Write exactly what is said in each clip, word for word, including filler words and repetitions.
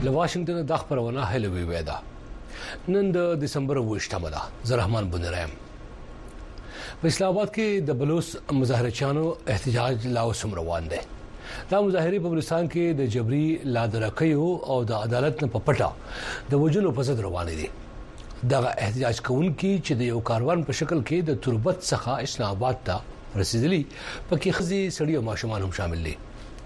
له واشنگټن د خبرونه هلوي وېدا نن د دسمبر وشتمه ده زرحمان بنرام په اسلام آباد کې د بلوچ مظاهرچیانو احتجاج لا وسم روان دي دا مظاهره په بلوچستان کې د جبري لادرکیو او د عدالت نه په پټه د وجلو په صد روان دي دغه احتجاج کوونکي چې د یو کاروان په شکل کې د تربت څخه اسلام آباد ته رسیدلي پکې خزي سړي او ماشومان هم شامل دي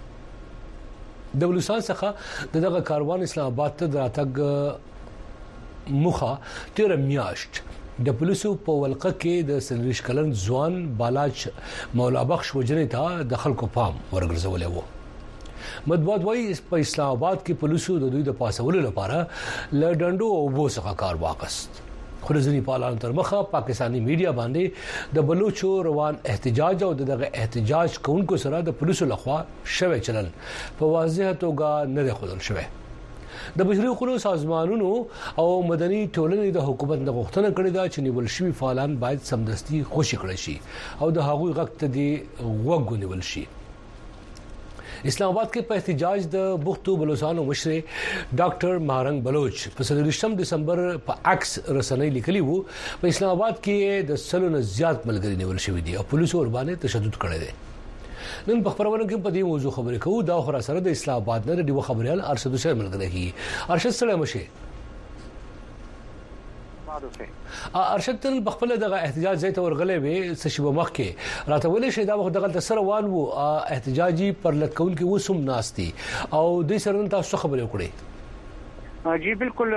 د بلوچستان څخه دغه کاروان اسلام آباد ته دراتګ مخه تیر میاشت د پولیسو په ولقه کې د سلریش کلن ځوان بالاج مولا بخش وجنې ته د خلکو پام ورګرځولې وو مطبوعات وايي په اسلام آباد کې پولیسو د دوی د پاسولو لپاره لډنډو او بوسخه کار واغست خو ځینې پالان تر مخه پاکستاني میډیا باندې د بلوچو روان احتجاج او دغه احتجاج کوونکو سره د پولیسو لخوا شوه چلن په واضح توګه نه خدل شوه د بشري حقوقو سازمانونو او مدني ټولنې د حکومت د غوښتنه کړې ده چې نیول شوی فعالان باید سمدستي خوشی کړي شي او د هغوی غږ ته دی وګونیول شي اسلام آباد کې په احتجاج د بوختو بلوچستانو مشر ډاکټر مارنګ بلوچ په سلریشتم دسمبر په عکس رسنۍ لیکلي وو په اسلام آباد کې د سلو نه زیات ملګری نیول شوی دي او پولیسو ور باندې تشدد کړی دی نن په خبرونه کې په دې موضوع خبرې کوو دا خو سره د اسلام آباد نه د خبريال ارشد حسین ملګری کی ارشد سره مشه ارشد تل بخپل دغه احتجاج ځای ته ورغلې وي څه شی مخ کې راته ولې شي دا وخت دغه سره وان وو احتجاجي پر لټکون کې وسوم ناشتي او د سره تاسو خبرې وکړي جی بالکل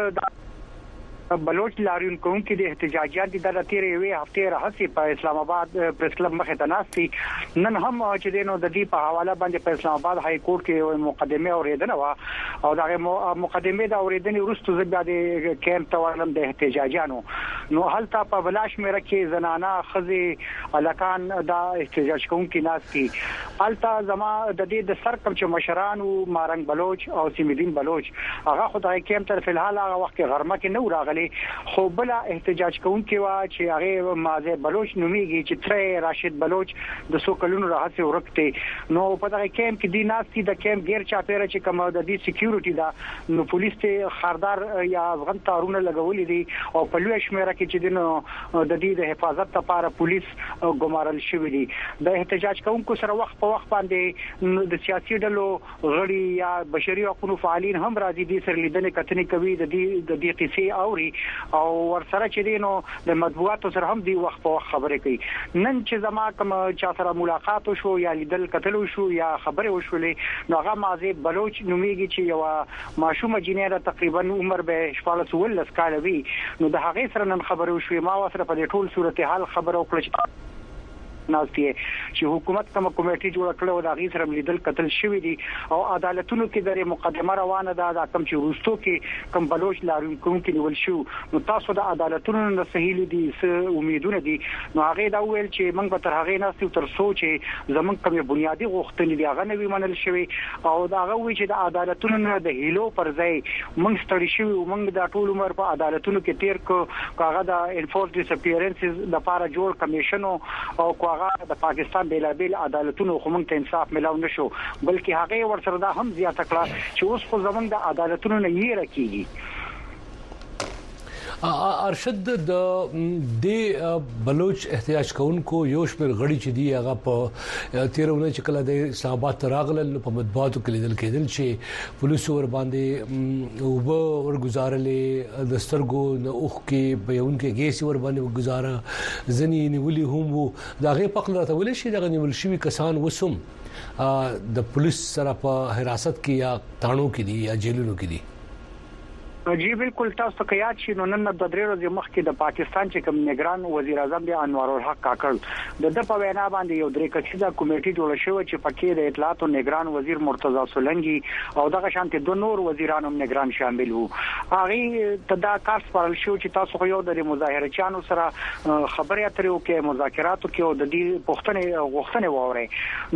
بلوچ لاریون کوم کې د احتجاجات د تیرې وی هفته راځي په اسلام آباد پریس کلب مخه ته ناشتي نن هم چې دینو د دې په حواله باندې په اسلام آباد های کورټ کې مقدمه اوریدنه وا او دا مقدمه د اوریدنې وروسته زبیا د کیمپ تورلم د احتجاجانو نو هلته په بلاش مېره کې زنانه خزي الکان دا احتجاج کوم کې ناشتي هلته زما د دې د سرکم چې مشران او مارنګ بلوچ او سیمدین بلوچ هغه خدای کیمپ تر فلحال هغه وخت غرمه کې نو راغلي خو بل احتجاج کوونکی وا چې هغه مازه بلوچ نوميږي چې تر راشد بلوچ د سو کلونو راځي ورکته نو په دغه کیمپ کې دی ناسي د کیمپ غیر چاپیره چې کوم د دې سکیورټي دا نو پولیس ته خاردار یا افغان تارونه لګولې دي او په لوی شمیره کې چې دنو د دې د حفاظت لپاره پولیس ګمارل شوی دي د احتجاج کوونکو سره وخت په وخت باندې د سیاسي ډلو غړي یا بشري حقوقو فعالین هم راځي دي سره لیدنه کتنې کوي د دې د دې قصې اوري او ورسره چې دینو د مطبوعاتو سره هم دی وخت په خبرې کوي نن چې زما کوم چا سره ملاقات وشو یا لیدل کتل وشو یا خبرې وشولې نو هغه مازه بلوچ نوميږي چې یو ماشومه جنیره تقریبا عمر به شپږ ولس کال وی نو د هغه سره نن خبرې وشوې ما سره په ټول صورتحال خبرو کړل ناشته چې حکومت کوم کمیټي جوړ کړو دا غي سره لیدل قتل شوی دي او عدالتونو کې د مقدمه روانه ده دا کم چې روستو کې کم بلوچ لارون کوم کې نیول شو نو تاسو د عدالتونو نه صحیح دي امیدونه دي نو هغه دا ویل چې موږ به تر هغه ناسو تر سوچ زمونږ کوم بنیادی غوښتنې دي هغه نوی منل شوی او دا هغه وی چې د عدالتونو نه د هیلو پر ځای موږ ستړي شو موږ د ټول عمر په عدالتونو کې تیر کو هغه د انفورس ډیسپیرنسز لپاره جوړ کمیشن او د پاکستان بیلابل عدالتونو خو موږ ته انصاف ملاو نشو بلکې هغه ورسره دا هم زیاته کړه چې اوس خو زمونږ د عدالتونو نه یې راکېږي ارشد د د بلوچ احتجاج کوونکو یو شمېر غړي چې دی هغه په تیرونه چې کله د اسلام آباد تراغل په مطبوعاتو کې لیدل کېدل چې پولیسو ور باندې او ورګزارلې د سترګو نه اوخ کې بیان کې ګیس ور باندې وګزاره ځنی نیولې هم دا غي پخله راته ولې شي د نیول شوی کسان وسوم د پولیس سره په حراست کې یا تانو کې دي یا جیلونو کې دي جی بالکل تاسو ته یاد شي نو نن د درې ورځې مخکې د پاکستان چې کوم نگران وزیر اعظم دی انوار الحق کاکړ د د په وینا باندې یو درې کسیزه کمیټه جوړ شوې چې پکې د اطلاعات او نگران وزیر مرتضی سولنګي او دغه شانتي دوه نور وزیرانو نگران شامل وو هغه تدا کار سپارل شو چې تاسو خو یو د مظاهرچیانو سره خبرې اترې او کې مذاکرات او کې د دې پښتنې غوښتنې ووري نو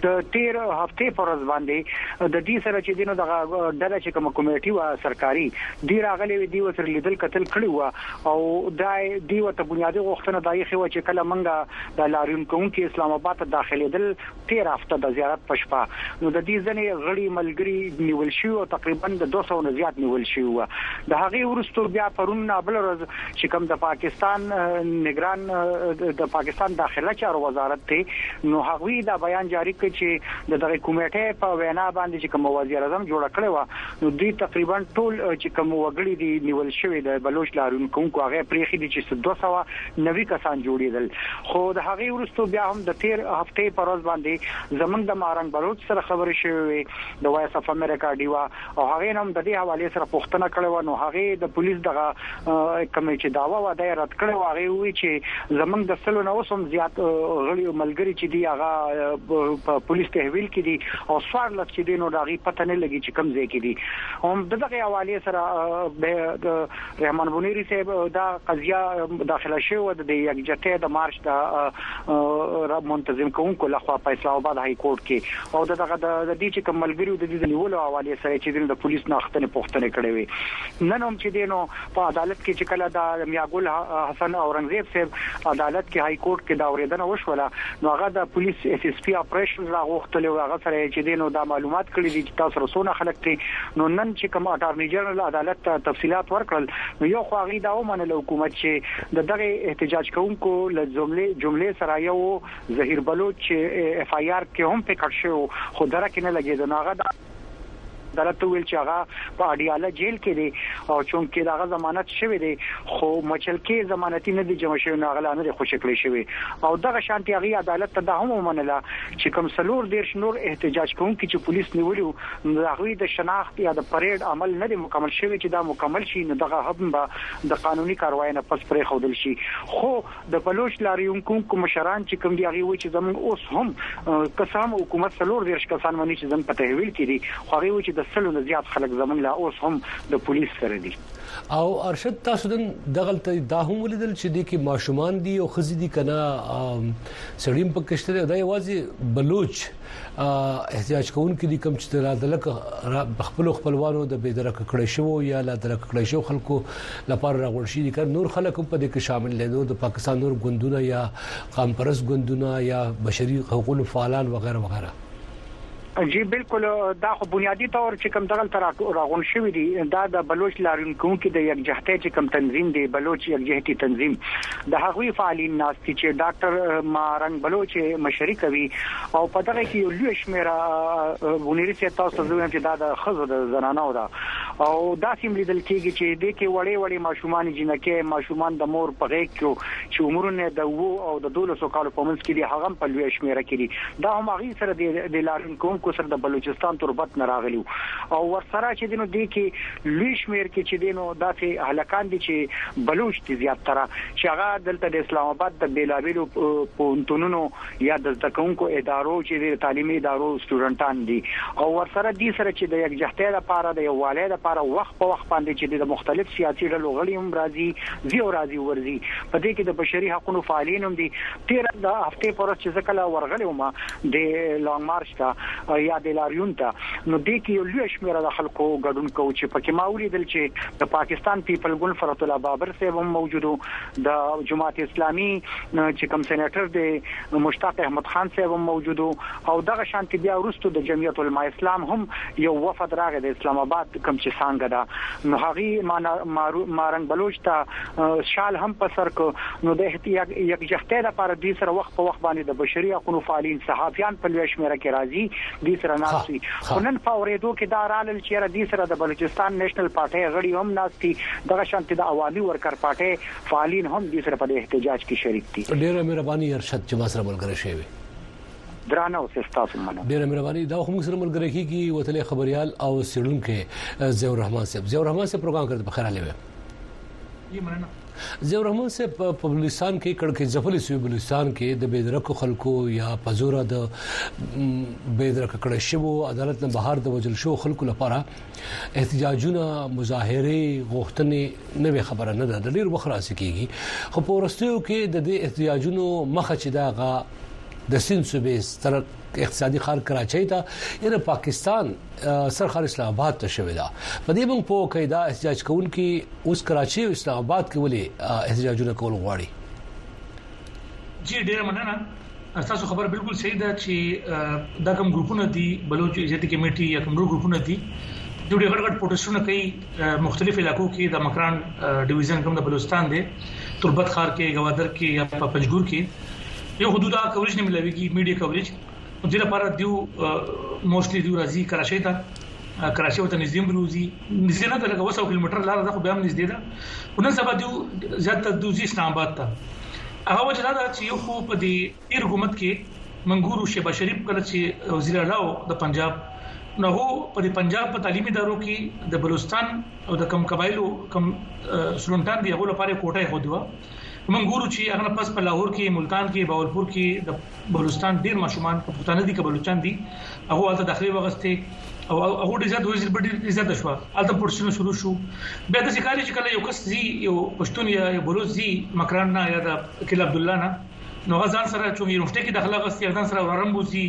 د تیر هفته پر ورځ باندې د دې سره چې دینو د ډله چې کوم کمیټي وا سرکاري دی راغلي دی وسر لیدل قتل کړی و او دای دی وته بنیادی غوښتنه دای خو چې کله منګه د لاریون کوونکو اسلام آباد ته داخلي دل تیر هفته د زیارت پښپا نو د دې ځنې غړي ملګری نیول شو او تقریبا د دوه سوه نه زیات نیول شو د هغه ورستو بیا پرون بل ورځ چې کوم د پاکستان نگران د پاکستان داخله چارو وزارت ته نو هغوی دا بیان جاری کړ چې د دغه کمیټې په وینا باندې چې کوم وزیر اعظم جوړ کړی و نو دوی تقریبا ټول چې کوم وګړي دي نیول شوی د بلوچ لارونکو هغه پریخي دي چې دوه سوه نوي کسان جوړیدل خو د هغه ورستو بیا هم د تیر هفته پر ورځ باندې زمنګ د مارنګ بلوچ سره خبرې شوې د وایس اف امریکا دیوا او هغه هم د دې حواله سره پوښتنه کړې و نو هغه د پولیس دغه کوم چې داوا و د رد کړو هغه وی چې زمنګ د سلو نو سم زیات غړي ملګری چې دی هغه پولیس تحویل کړي او سوار لږ چې دینو دغه پته نه لګي چې کم ځای کې دي هم دغه حواله سره د رحمان بونیری صاحب دا قضیه داخله شو د یکجټه د مارچ د منتظم کوونکو لخوا په اسلام آباد های کورټ کې او دغه د دې چې کوم ملګری د دې نیولو حواله سره چې د پولیس نه اختنه پوښتنه کړې وي نن هم چې دینو په عدالت کې چې کله د میاګل حسن اورنګزیب صاحب عدالت کې های کورټ کې دا اوریدنه وشوله نو هغه د پولیس اس اس پی اپریشن راغوښتل او هغه سره چې دینو دا معلومات کړی دي چې تاسو رسونه خلک ته نو نن چې کوم اټارنی جنرال عدالت ته تفصيلات ورکړل نو یو خو هغه دا ومنل حکومت چې د دغه احتجاج کوونکو له جملې جملې سره یو ظهیر بلوچ اف آی آر کې هم پکړ شو خو درکه نه لګید نو هغه عدالت ویل چې هغه په اډیاله جیل کې دي او چونکې داغه ضمانت شوی دی خو مچلکې ضمانتي نه دي جمع شوی نه غلا نه خوشی کړی شوی او دغه شانتي هغه عدالت ته د هم ومنله چې کوم سلور دیرش نور احتجاج کوونکي چې پولیس نیولیو هغه د شناخت یا د پریډ عمل نه دی مکمل شوی چې دا مکمل شي نو دغه هم د قانوني کاروای نه پس پرې خودل شي خو د بلوچ لاریونکو مشران چې کوم دی هغه و چې زموږ اوس هم قسم حکومت سلور دیرش کسان منی چې زم په تحویل کړي خو هغه و چې سلو نه زیات خلک زمون لا اوس هم د پولیس سره دي او ارشد تاسو دغه دا هم ولیدل چې د کې ماشومان دي او خزي دي کنه سړیم په کشته دی یوازې بلوچ احتجاج کوونکې دي کوم چې را دلک خپل خپلوانو د بيدرک کړی شو یا لا درک کړی شو خلکو لپاره راغور شي دي نور خلک په دې کې شامل دي د پاکستان نور ګوندونه یا قوم پرست ګوندونه یا بشري حقوقو فعالان وغیرہ وغیرہ جی بالکل دا خو بنیادی طور چې کوم دغه تر راغون شوی دی دا د بلوچ لارونکو کې د یکجهته چې کوم تنظیم دی بلوچ یکجهتي تنظیم د هغوی فعالین ناس چې ډاکټر مارنګ بلوچ مشري کوي او په دغه کې یو لوی شمیره بونیری چې تاسو زویم چې دا د خزو د زنانو دا او دا سیم لیدل کېږي چې د کې وړې وړې ماشومان جنکه ماشومان د مور په غېږ کې چې عمرونه د وو او د دولسو کالو په منځ کې دي هغه په لوی شمیره کې دي دا هم هغه سره د لارونکو کو سره د بلوچستان تربت نه راغلی او ورسره چې دینو د کې لوی شمیر کې چې دینو داسې هلکان دي چې بلوچ دي زیات تر چې هغه دلته د اسلام آباد د بیلابیلو پونتونونو یا د تکونکو ادارو چې د تعلیمي ادارو سټوډنټان دي او ورسره دي سره چې د یکجهته لپاره د یووالي لپاره وخت په وخت باندې چې د مختلف سیاسي ډلو غړي هم راځي زیو راځي ورزي په دې کې د بشري حقوقو فعالین هم دي تیر د هفته پر ورځ چې ځکه ورغلی ومه د لانګ مارچ ته یا د لاریون ته نو د کې یو لوی شمېر د خلکو ګډون کوي چې پکې ماوري دل چې د پاکستان پیپل ګل فرات الله بابر صاحب هم موجودو د جماعت اسلامي چې کوم سېنیټر دی مشتاق احمد خان صاحب هم موجودو او دغه شانتي بیا ورستو د جمعیت العلماء اسلام هم یو وفد راغی د اسلام آباد کوم چې څنګه دا نو هغه مارنګ بلوچ ته شال هم په سر کو نو د احتیاج یکجهته لپاره د سره وخت په وخت باندې د بشري حقوقو فعالین صحافیان په لوی شمېر کې راځي د سره ناسي خنن فورېدو کې دا رالل چې را دي سره د بلوچستان نېشنل پارټي غړي هم ناسي دغه شانتي د عوامي ورکر پارټي فعالین هم د سره په احتجاج کې شریک دي ډېر مهرباني ارشد چې ما سره ملګری شوی درانه او سستاسو مننه ډېر مهرباني دا هم سره ملګری کیږي وتلې خبريال او سړونکو زیور الرحمن صاحب زیور الرحمن صاحب پروګرام کړ په خیر حاله وي یې مننه زیور الرحمن صاحب په بلوچستان کې کړکې ځفلې سوي بلوچستان کې د بيدرکو خلکو یا پزورا د بيدرک کړه شوو عدالت نه بهر د وجل شو خلکو لپاره احتجاجونه مظاهره غوښتنې نه خبره نه ده ډېر وخت راسي کیږي خو په ورستیو کې د دې احتجاجونو مخه چې دا غا د سند صوبې ستر اقتصادي ښار کراچۍ ته یعنی پاکستان سر ښار اسلام آباد ته شوی دا په دې موږ په قاعده احتجاج کوونکي اوس کراچۍ او اسلام آباد کې ولې احتجاجونه کول غواړي جی ډیر مننه تاسو خبر بالکل صحیح ده چې دا کوم ګروپونه دي بلوچ عزت کمیټي یا کوم ګروپونه دي دوی ډېر غټ پروتستونه کوي مختلف علاقو کې د مکران ډیویژن کوم د بلوچستان دی تربت خار کې گوادر کې یا پنجګور کې یو حدودا کوریج نه ملويږي میډیا کوریج د لپاره دیو موستلی دیو راځي کراچۍ ته کراچۍ ته نږدې بلوزي نږدې نه لګو وسو کیلومتر لار ده خو بیا هم نږدې ده ونن سبا دیو زیات دوزي اسلام آباد ته هغه وجه دا چې یو خو په دې تیر حکومت کې منګورو شهباز شریف کله چې وزیر اعلی د پنجاب نو هو په دې پنجاب په تعلیمي ادارو کې د بلوچستان او د کم قبایلو کم سلونټان دی هغه لپاره کوټه خو دیوا منګورو چې هغه پس په لاهور کې ملتان کې باولپور کې د بلوچستان ډیر ماشومان په پښتانه دي کې بلوچستان دي هغه الته داخلي وغسته او هغه د زیات وزیر بډی عزت شو الته پورشنه شروع شو بیا د شکاري چې کله یو کس زی یو پښتون یا بلوچ زی مکران نه یا د کله عبد الله نه نو غزان سره چې یونیورسيټي کې داخله غستی غزان سره ورم بوزي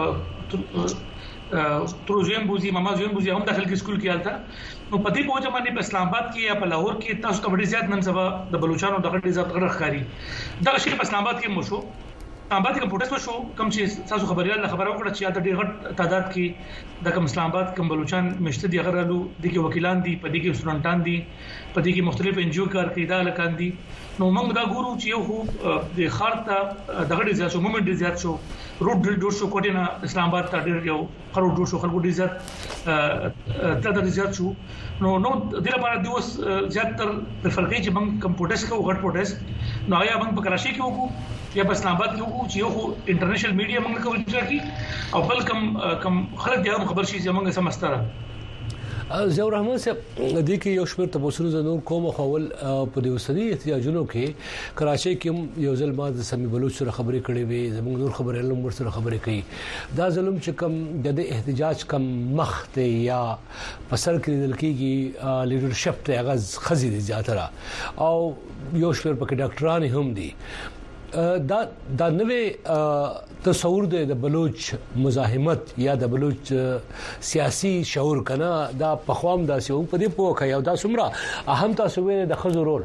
تروزیم بوزي ماما زویم بوزي هم داخل کې سکول کې الته نو پدې په ځمانه په اسلام آباد کې یا په لاهور کې تاسو ته ډېر زیات نن سبا د بلوچستان د غټ عزت غره ښکاری دا شی په اسلام آباد کې مو شو اسلام آباد کې پروتست وشو کوم چې تاسو خبريال خبرو کړه چې دا ډېر غټ تعداد کې د کوم اسلام آباد کوم بلوچستان مشته دي غرالو د کې وکیلان دي پدې کې سټوډنټان دي پدې کې مختلف ان جی او کار کوي دا لکان دي نو موږ دا ګورو چې یو خو د خارته د غټ زیات شو مومنت ډېر زیات شو روډ ډېر شو کوټینا اسلام آباد ته ډېر یو خرو ډېر شو خلکو ډېر زیات تعداد زیات شو نو نو د لپاره د اوس زیات تر فرقې چې موږ کوم پروتست کوو غټ پروتست نو یا موږ په کراچۍ کې وکړو یا په اسلام آباد کې وکړو چې یو انټرنیشنل میډیا موږ کوي چې او بل کم کم خلک د خبر شي چې موږ سمستره زیور رحمان صاحب د کې یو شمېر تبصره زنور کوم خول په دې وسري احتجاجونو کې کراچۍ کې یو ځل ما د سمي بلوچ سره خبرې کړې وي زموږ نور خبرې علم ور سره خبرې کوي دا ظلم چې کم د احتجاج کم مخ ته یا پسر کې دل کېږي لیډرشپ ته غز خزي دي زیاتره او یو شمېر پکې ډاکټران هم دي دا دا نوې تصور د بلوچ مزاحمت یا د بلوچ سیاسي شعور کنه دا پخوام داسې و په دې پوکه یو دا سمره اهم تاسو وینئ د خزو رول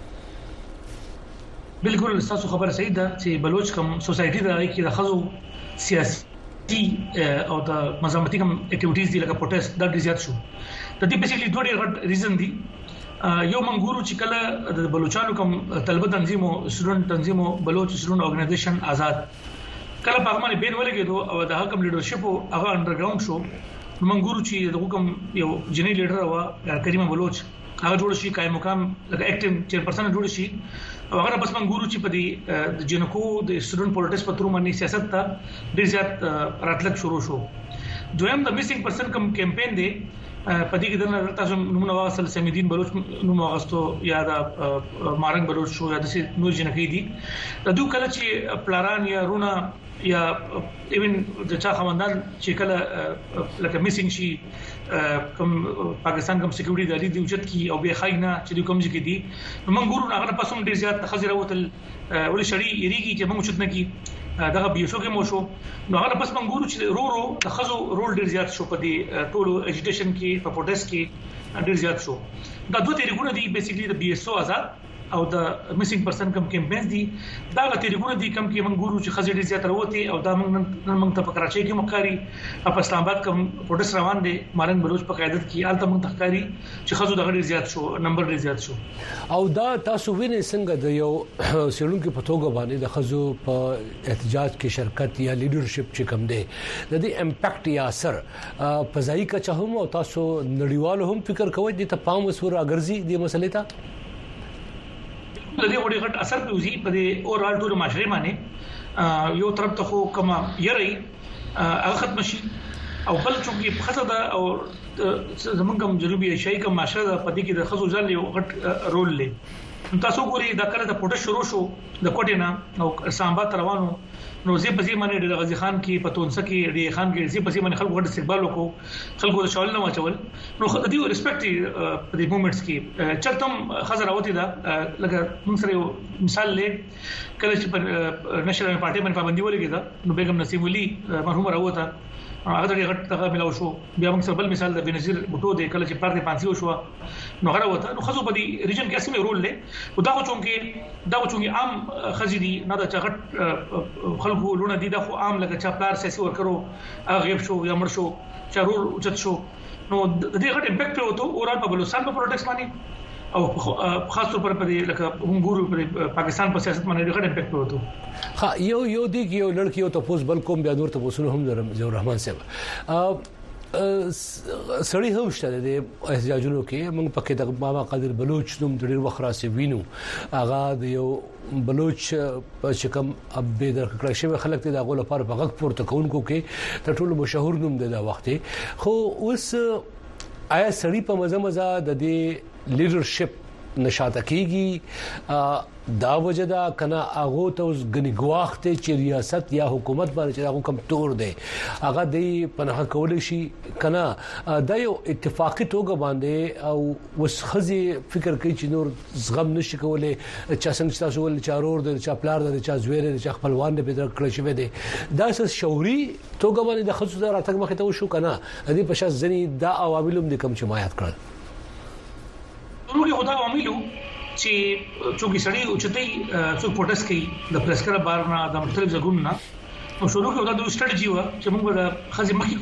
بالکل تاسو خبره صحیح ده چې بلوچ کوم سوسايټي دا کې د خزو سیاسي او د مزاحمتي کوم اکټیویټیز دي لکه پروتست دا ډیر زیات شو د دې بیسیکلی دوه ډیر غټ ریزن دي یو منګورو چې کله د بلوچستان کوم طلبه تنظیمو سټوډنټ تنظیمو بلوچ سټوډنټ اورګنایزیشن آزاد کله په هغه بین ولګېدو او د حکم لیډرشپ هغه انډرګراوند شو منګورو چې د حکم یو جنې لیډر و کریمه بلوچ هغه جوړ شي قائم مقام لکه اکټیو چیرپرسن جوړ شي او هغه بس منګورو چې په دې د جنکو د سټوډنټ پولیټکس په تر باندې سیاست ته ډیر زیات راتلک شروع شو دویم د میسینګ پرسن کوم کمپاین دی پدې کې د تاسو نمونه واصل سمیدین بلوچ نو واغستو یا د مارنګ بلوچ شو یا د نو جنکی دي د دوه کله چې پلاران یا رونا یا ایون د چا خواندان چې کله لکه میسینګ شي کوم پاکستان کوم سکیورټي دالي دی وجود کی او به خاينه چې کوم ځکه دي موږ ګورو هغه پسوم ډیر زیات خزر وتل ولې شړی یریږي چې موږ چت نه کی دغه بیسو کې مو شو نو هغه پس منګورو چې رو رو د خزو رول ډیر زیات شو په دې ټولو اجټیشن کې په پروتست کې ډیر زیات شو دا دوه طریقونه دي بیسیکلی د بي اس او آزاد او د میسینګ پرسن کوم کمپاینز دي دا غو طریقونه دي کوم کې منګورو چې خزې ډیر زیات راوتی او دا موږ نن موږ ته په کراچۍ کې مخکاري په اسلام آباد کوم پروتست روان دي مارن بلوچ په قیادت کې آلته موږ تخکاری چې خزو د ډیر زیات شو نمبر ډیر زیات شو او دا تاسو وینئ څنګه د یو سیلونکو په توګه باندې د خزو په احتجاج کې شرکت یا لیډرشپ چې کم دی د دې امپیکټ یا اثر په ځای کا چاهم او تاسو نړیوالو هم فکر کوئ د ته پام وسور اگرزي د مسلې ته د دې وړي غټ اثر پیوزي په دې اورال ټول معاشره باندې یو طرف ته خو کما یری هغه ختم شي او بل چې خزه ده او زمونږ کوم جنوبي ایشیایي کوم معاشره ده په دې کې د خزو ځل یو غټ رول لري تاسو ګوري دا کله د پټ شروع شو د کوټینا او سامبات روانو نو زی په زی باندې د غزي خان کې پتونسه کې د خان کې زی په زی باندې خلکو غټ استقبال وکړو خلکو د شاول نه واچول نو خو د دې ریسپیکټ په دې مومنټس کې چرته خزر اوتی دا لکه موږ سره مثال لې کله چې په نشنل پارټي باندې پابندي ولګی دا نو بیگم نسیم ولی مرحوم راوته هغه د غټ تغه ملاو شو بیا موږ سره بل مثال د بنزیر بوټو د کله چې پارټي پانسي وشو نو غره وته نو خزو په دې ریجن کې اسمه رول لې او دا خو چونکې دا خو چونکې عام خزي دي نه دا چغټ خلکو لونه دي دا خو عام لکه چا پلار سیاسي ورکرو هغه غیب شو یا مړ شو چارور اوچت شو نو د دې غټ امپیکټ وته اورال په بلوچستان په پروټیکس باندې او خاص طور پر په لکه موږ په پاکستان په سیاست باندې غټ امپیکټ وته ها یو یو دی یو لړکی یو تاسو بل کوم بیا نور تاسو هم زور رحمان صاحب سړی هم شته د احتجاجونو کې موږ پکې د بابا قادر بلوچ نوم ډېر وخت راسي وینو هغه د یو بلوچ په شکم ابي د کړه شوی خلک ته د غول لپاره په غږ پورته کوونکو کې د ټولو مشهور نوم دی دا وخت خو اوس آیا سړی په مزه مزه د دې لیډرشپ نشاته کیږي دا وجدا کنا اغه ته اوس غني غواخته چې ریاست یا حکومت باندې چې هغه کم تور دی هغه دی پناه کول شي کنا دا یو اتفاقی توګه باندې او وس خزي فکر کوي چې نور زغم نشي کولای چې څنګه تاسو ول چارور د چا پلار د چا زویره د چا خپلوان د پیدا کړی شوی دی دا څه شعوري توګه باندې د خصوصي راتګ مخه ته وشو کنا دې په شاس ځنی دا عواملوم د کم جماعت کړل نو دا عواملو چې څوک سړی او چتای څوک پروتست کوي د پریس کلب بارنا د مختلف ځګونو نو شروع کې دا د سټریټجی و چې موږ د خزي مخکې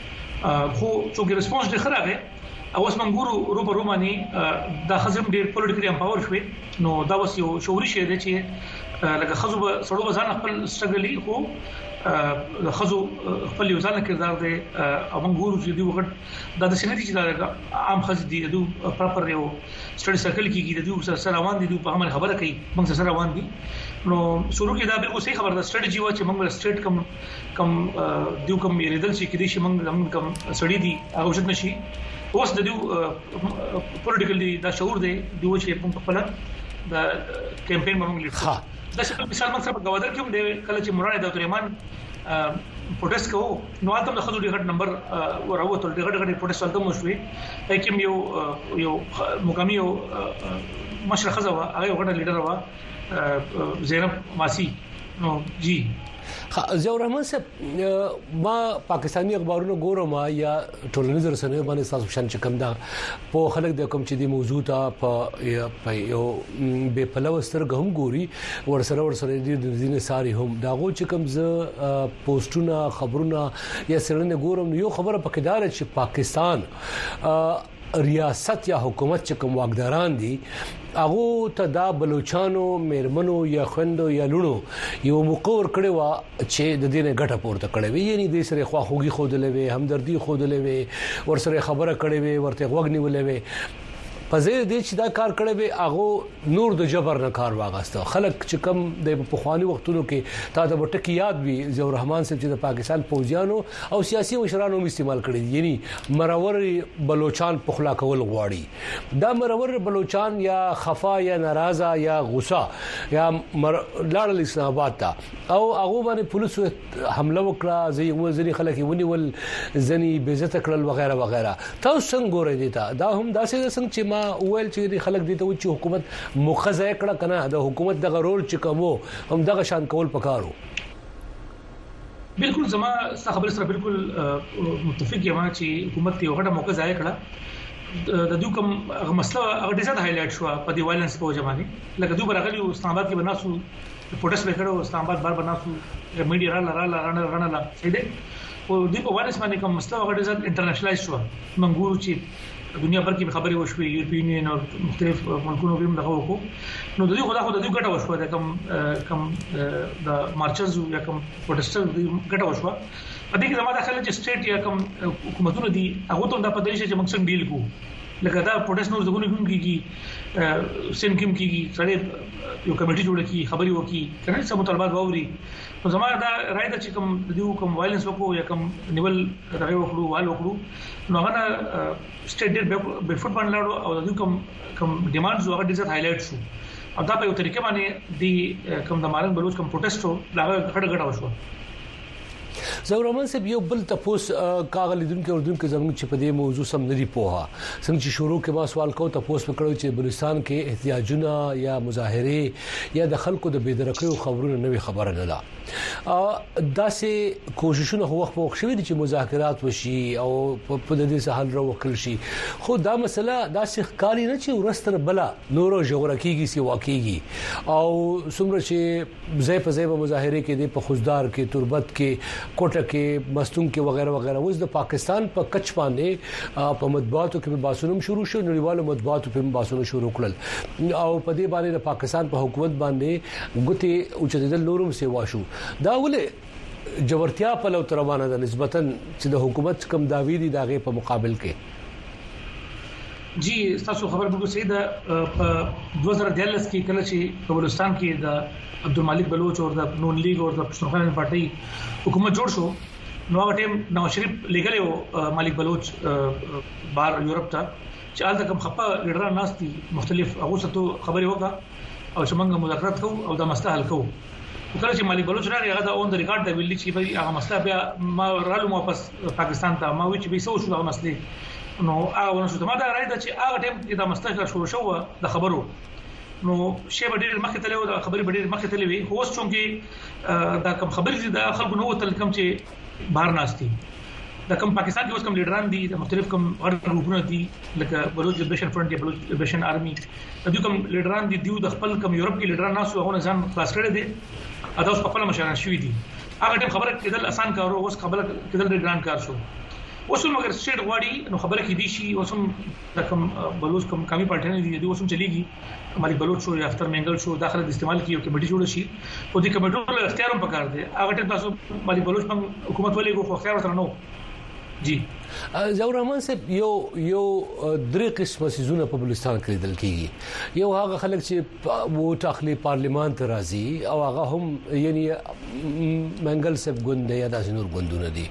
کو خو څوک ریسپانس ډېر خرابه او اوس موږ ګورو روبه روماني د خزم ډېر پولیټیکلی امپاور شوی نو دا اوس یو شعوري شی دی چې لکه خزو به سړو ځان خپل سټرګلي خو خزو خپل یو ځان کردار دی او موږ ګورو چې دوی وخت دا د سنتي چې دا عام خزي دي دوی پراپر یو سټډي سرکل کېږي د دوی سره روان دي دوی په عمل خبره کوي موږ سره روان دي نو شروع کې دا به اوسې خبره ده سټریټجی و چې موږ سټریټ کم کم دیو کم یریدل چې کدي چې موږ کم سړی دي هغه وشت نشي اوس د دیو پولیټیکلی دا شعور دی دیو چې په خپل دا کمپاین موږ لیدل دا څه مثال موږ سره په گوادر کې هم د کله چې مراد د ترمان پروتست کوو نو البته د خدو ډېر غټ نمبر وراوته ډېر غټ غټ پروتست ولته مو شوي چې یو یو مقامي یو مشر خزه وا هغه غټ لیډر وا زینب ماسی نو جی زیور رحمان صاحب ما پاکستانی اخبارونو ګورم یا ټولنیز رسنیو باندې تاسو شان چې کوم دا په خلک د کوم چې دی موضوع ته په یو به پلوستر غهم ګوري ورسره ورسره د دین ساري هم دا غو چې کوم ز پوسټونه خبرونه یا سرنه ګورم یو خبره پکې دار چې پاکستان ریاست یا حکومت چې کوم واګداران دي هغه ته دا بلوچستانو میرمنو یا خوندو یا لونو یو مقور کړي وا چې د دې نه ګټه پورته کړي وي یعنی د سره خواخوږي خودلې وي همدردي خودلې وي ورسره خبره کړي وي ورته وګنی ولې وي پزې دې چې دا کار کړي وي هغه نور د جبر نه کار واغسته خلک چې کم د پخوانی وختونو کې تا د بټکی یاد وي زور رحمان صاحب چې د پاکستان فوجیانو او سیاسي مشرانو استعمال کړي یعنی مرور بلوچستان پخلا کول غواړي دا مرور بلوچستان یا خفا یا ناراضه یا غصه یا لاړ اسلام آباد ته او هغه باندې پولیس حمله وکړه زي وزري خلک ونیول ځنی بیزت کړل وغیرہ وغیرہ تاسو څنګه ګورئ دي دا هم داسې څنګه چې ما ویل چې خلک دي ته چې حکومت مخزه کړه کنه د حکومت د غرول چې کومو هم دغه شان کول پکارو بالکل زما خبر سره بالکل متفق یم چې حکومت یو غټه موقع ځای کړه د دوی کوم مسله هغه ډیزاین هایلایټ شو په دی وایلنس په ځمانه لکه دوی برغلی اسلام آباد کې بناسو پروتست وکړو اسلام آباد بار بناسو میډیا را را را را را سیده او دوی په وایلنس باندې کوم مسله هغه ډیزاین انټرنیشنلایز شو منګورو چې دنیا بھر کې خبرې وشوي یورپین یونین او مختلف ملکونو کې دغه وکړو نو د دې خدا خو د دې ګټه وشو د کم کم د مارچرز یا کم پروتستر د ګټه وشو په دې کې زموږ داخله چې سټیټ یا کم حکومتونه دي هغه ته د پدې چې موږ څنګه ډیل کوو لکه دا پروټیست نور دغه کوم کیږي سین کوم کیږي سړی یو کمیټي جوړ کی خبري وکي کنه سم مطالبات ووري نو زموږ دا راي د چې کوم دیو کوم وایلنس وکړو یا کوم نیول راي وکړو وال وکړو نو هغه سټیټ ډیټ به فوټ باندې لاړو او د کوم کوم ډیمانډز هغه ډیزه هایلایټ شو او دا په یو طریقې باندې دی کوم د مارن بلوچ کوم پروټیسټو لا غټ غټ وشو زور رحمان صاحب یو بل تپوس کاغل لیدونکو اردو کې زموږ چې په دې موضوع سم نه دی پوها څنګه چې شروع کې ما سوال کو تپوس وکړو چې بلوچستان کې احتجاجونه یا مظاهره یا د خلکو د بيدرکۍ خبرونه نوې خبره نه ده داسې کوششونه هو وخت وخت شوي دي چې مذاکرات وشي او په دې سره حل راوکل شي خو دا مسله داسې ښکاری نه چې ورستر بلا نورو جغرافیږي سی واقعي او څومره چې ځای په ځای مظاهره کې دي په خوزدار کې تربت کې کوټه کې مستون کې وغیرہ وغیرہ اوس د پاکستان په کچ باندې په مطبوعاتو کې باسونم شروع شو نړیوالو مطبوعاتو په باسونو شروع کړل او په دې باندې د پاکستان په حکومت باندې ګوتې اوچتدل نورم سیوا شو دا ولې جبرتیا په لو تروانه د نسبتا چې د حکومت کم داوی دي داغه په مقابل کې جی تاسو خبر بالکل صحیح ده په دو هزار دیارلس کې کله چې په بلوچستان کې د عبدالمالک بلوچ او د نون لیگ او د پښتونخوا پارټي حکومت جوړ شو نو هغه ټیم نواز شریف لګلې مالک بلوچ بار یورپ ته چې الته کوم خپه لیډران ناس دي مختلف هغه څه خبري وکړه او چې موږ مذاکرات کوو او دا مسله حل کوو کله چې مالک بلوچ راغی هغه دا اون د ریکارډ د ویلي چې هغه مسله بیا ما رالو واپس پاکستان ته ما وی چې به څه وشو هغه مسله نو هغه ونه شو ما دا راځي چې هغه ټیم کې دا مسله شروع شو د خبرو نو شی به ډیر مخکې تللی او د خبرې به ډیر مخکې تللی وي خو اوس چونکې دا کوم خبرې دي د خلکو نو تل کم چې بهر ناشتي دا کوم پاکستان کې اوس کوم لیډران دي د مختلف کوم غړ ګروپونه دي لکه بلوچ لیبریشن فرنٹ یا بلوچ لیبریشن آرمي د دې کوم لیډران دي دیو د خپل کوم یورپ کې لیډران ناسو هغه ځان خلاص کړي دي ادا اوس په خپل مشران شوی دي هغه ټیم خبره کېدل آسان کار او اوس خبره کېدل ډیر ګران کار شو اوس هم اگر سټیټ غواړي نو خبره کې دي شي اوس هم د کوم بلوچ کوم قومي پارټي دي دوی اوس هم چلیږي مالک بلوچ شو یا اختر منګل شو داخله د استعمال کیو کمیټي جوړ شي او دې کمیټو له اختیار هم پکار دي هغه ټیم تاسو مالک بلوچ په حکومت ولې غو اختیار سره نو جی زور رحمان صاحب یو یو درې قسمه سيزونه په بلوچستان کې لیدل کیږي یو هغه خلک چې وو تخلي پارلیمان ته راځي او هغه هم یعنی منګل صاحب ګوند یا د نور ګوندونه دي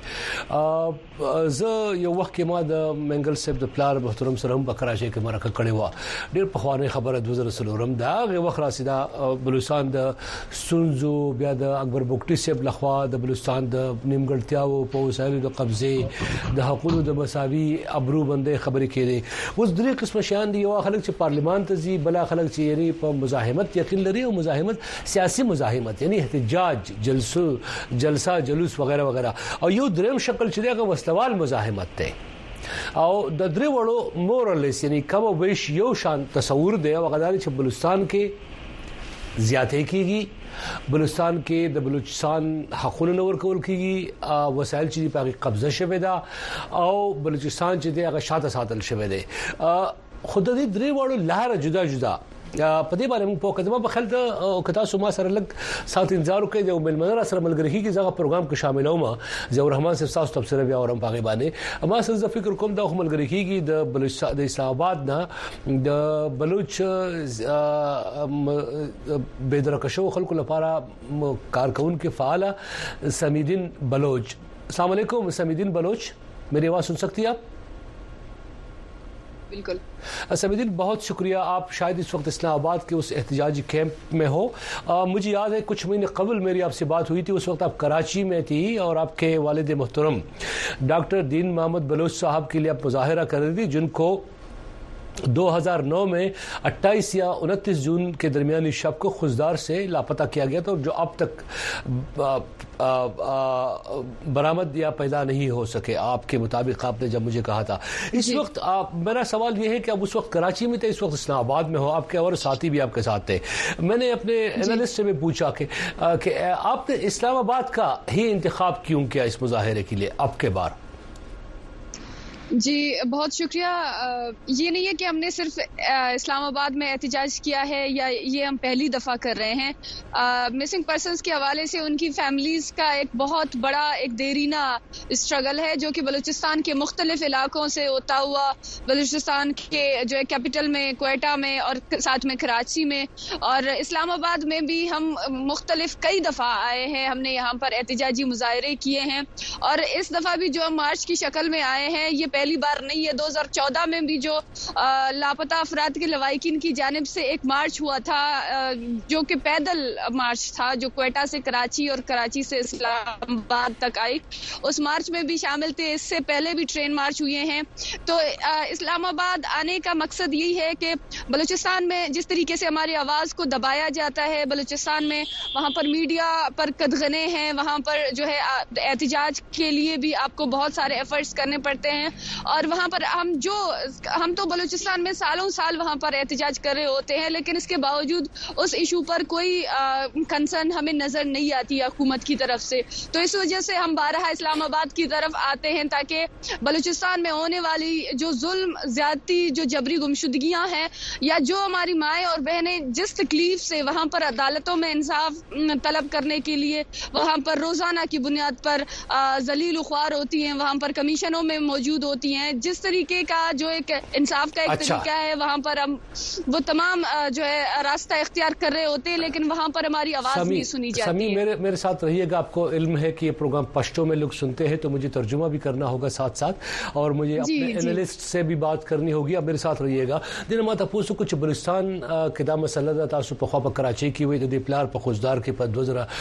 زه یو وخت کې ما د منګل صاحب د پلار محترم سره هم په کراچۍ کې مرکه کړې و ډېر په خوانه خبره د وزیر سلورم دا هغه وخت راسیدا بلوچستان د سونزو بیا د اکبر بوکټي صاحب لخوا د بلوچستان د نیمګړتیاو په وسایلو د قبضه د حقوقو د مساوي ابرو باندې خبرې کړي اوس درې قسم شان دي یو خلک چې پارلیمان ته ځي بل خلک چې یعنی په مزاحمت یقین لري او مزاحمت سیاسي مزاحمت یعنی احتجاج جلسو جلسه جلوس وغیرہ وغیرہ او یو دریم شکل چې دغه وسلوال مزاحمت ته او د درې وړو مورالس یعنی کوم ویش یو شان تصور دی او غداري چې بلوچستان کې زیاتې کیږي بلوچستان کې د بلوچستان حقوقو نور کول کیږي وسایل چې په قبضه شوه دا او بلوچستان چې دغه شاته ساتل شوه دی خود دې درې وړو لهر جدا جدا په دې باندې موږ په قدمه په خلک او کتا سو ما سره لګ سات انتظار وکړي او ملمنه سره ملګری کې زغه پروګرام کې شامل وم زور رحمان صاحب تاسو تبصره بیا اورم پاغي باندې اما سره فکر کوم دا ملګری کې د بلوچستان د اسلام آباد نه د بلوچ بيدرکشو خلکو لپاره کارکون کې فعال سمیدین بلوچ السلام علیکم سمیدین بلوچ میری आवाज सुन सकती हैं आप बिल्कुल समीदीन बहुत शुक्रिया आप शायद इस वक्त इस्लामाबाद के उस एहतजाजी कैंप में हो आ, मुझे याद है कुछ महीने कबल मेरी आपसे बात हुई थी उस वक्त आप कराची में थी और आपके वालिद मोहतरम डॉक्टर दीन मोहम्मद बलोच साहब के लिए आप मुजाहिरा कर रही थी जिनको दो हज़ार नौ में अट्ठाईस या उनतीस जून के दरमियानी शब को खुजदार से लापता किया गया था और जो अब तक बरामद या पैदा नहीं हो सके आपके मुताबिक आपने जब मुझे कहा था इस वक्त आप मेरा सवाल यह है कि आप उस वक्त कराची में थे इस वक्त इस्लामाबाद में हो आपके और साथी भी आपके साथ थे मैंने अपने एनालिस्ट से भी पूछा कि, कि आपने इस्लामाबाद का ही इंतखाब क्यों किया इस मुजाहिरे के लिए अब के बार جی بہت شکریہ. یہ نہیں ہے کہ ہم نے صرف اسلام آباد میں احتجاج کیا ہے یا یہ ہم پہلی دفعہ کر رہے ہیں. مسنگ پرسنز کے حوالے سے ان کی فیملیز کا ایک بہت بڑا ایک دیرینہ اسٹرگل ہے جو کہ بلوچستان کے مختلف علاقوں سے ہوتا ہوا بلوچستان کے جو ہے کیپٹل میں کوئٹہ میں اور ساتھ میں کراچی میں اور اسلام آباد میں بھی ہم مختلف کئی دفعہ آئے ہیں. ہم نے یہاں پر احتجاجی مظاہرے کیے ہیں اور اس دفعہ بھی جو ہم مارچ کی شکل میں آئے ہیں یہ پہلی بار نہیں ہے. دو ہزار چودہ میں بھی جو لاپتہ افراد کے لواحقین کی جانب سے ایک مارچ ہوا تھا جو کہ پیدل مارچ تھا جو کوئٹہ سے کراچی اور کراچی سے اسلام آباد تک آئی, اس مارچ میں بھی شامل تھے. اس سے پہلے بھی ٹرین مارچ ہوئے ہیں. تو اسلام آباد آنے کا مقصد یہی ہے کہ بلوچستان میں جس طریقے سے ہماری آواز کو دبایا جاتا ہے, بلوچستان میں وہاں پر میڈیا پر قدغنے ہیں, وہاں پر جو ہے احتجاج کے لیے بھی آپ کو بہت سارے ایفرٹس کرنے پڑتے ہیں اور وہاں پر ہم جو ہم تو بلوچستان میں سالوں سال وہاں پر احتجاج کر رہے ہوتے ہیں لیکن اس کے باوجود اس ایشو پر کوئی کنسرن ہمیں نظر نہیں آتی حکومت کی طرف سے. تو اس وجہ سے ہم بارہا اسلام آباد کی طرف آتے ہیں تاکہ بلوچستان میں ہونے والی جو ظلم زیادتی جو جبری گمشدگیاں ہیں یا جو ہماری مائیں اور بہنیں جس تکلیف سے وہاں پر عدالتوں میں انصاف طلب کرنے کے لیے وہاں پر روزانہ کی بنیاد پر ذلیل و خوار ہوتی ہیں, وہاں پر کمیشنوں میں موجود ہوتی ہیں, جس طریقے کا جو ایک انصاف کا ایک اچھا. طریقہ ہے وہاں پر ہم وہ تمام جو ہے راستہ اختیار کر رہے ہوتے ہیں لیکن وہاں پر ہماری آواز نہیں سنی جاتی. سمی میرے میرے ساتھ رہیے گا. آپ کو علم ہے کہ یہ پروگرام پشتو میں لوگ سنتے ہیں تو مجھے ترجمہ بھی کرنا ہوگا ساتھ ساتھ اور مجھے اپنے اینالسٹ سے بھی بات کرنی ہوگی. اب میرے ساتھ رہیے گا. دن ما تاسو کچھ بلوچستان کې دا مسله ده تاسو په خوا په کراچۍ کې وي د دې پلار په خوزدار کې په دوه زره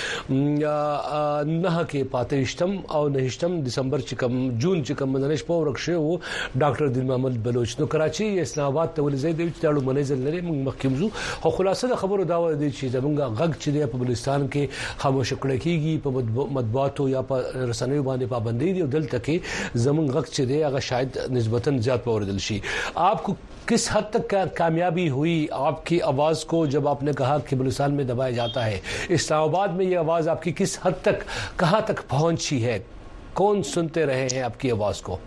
نه کې پاتېشتم او نهشتم دسمبر چې کوم جون چې کوم منځ په ورکشه وو ډاکټر دین محمد بلوچ نو کراچۍ اسلام آباد ته ولې زید چې داړو منځل لري موږ مخکمزو خو خلاصه د خبرو دا و دي چې زمونږ غږ چې دی په بلوچستان کې خاموش کړه کیږي په مطبوعاتو یا په رسنیو باندې پابندي دي او دلته کې زمونږ غږ چې دی هغه شاید نسبتا زیات پوردل شي. آپ کو کس حد تک کامیابی ہوئی آپ کی آواز کو جب آپ نے کہا کہ بلوچستان میں دبایا جاتا ہے, اسلام آباد میں یہ آواز آپ کی کس حد تک کہاں تک پہنچی ہے, کون سنتے رہے ہیں آپ کی آواز کو؟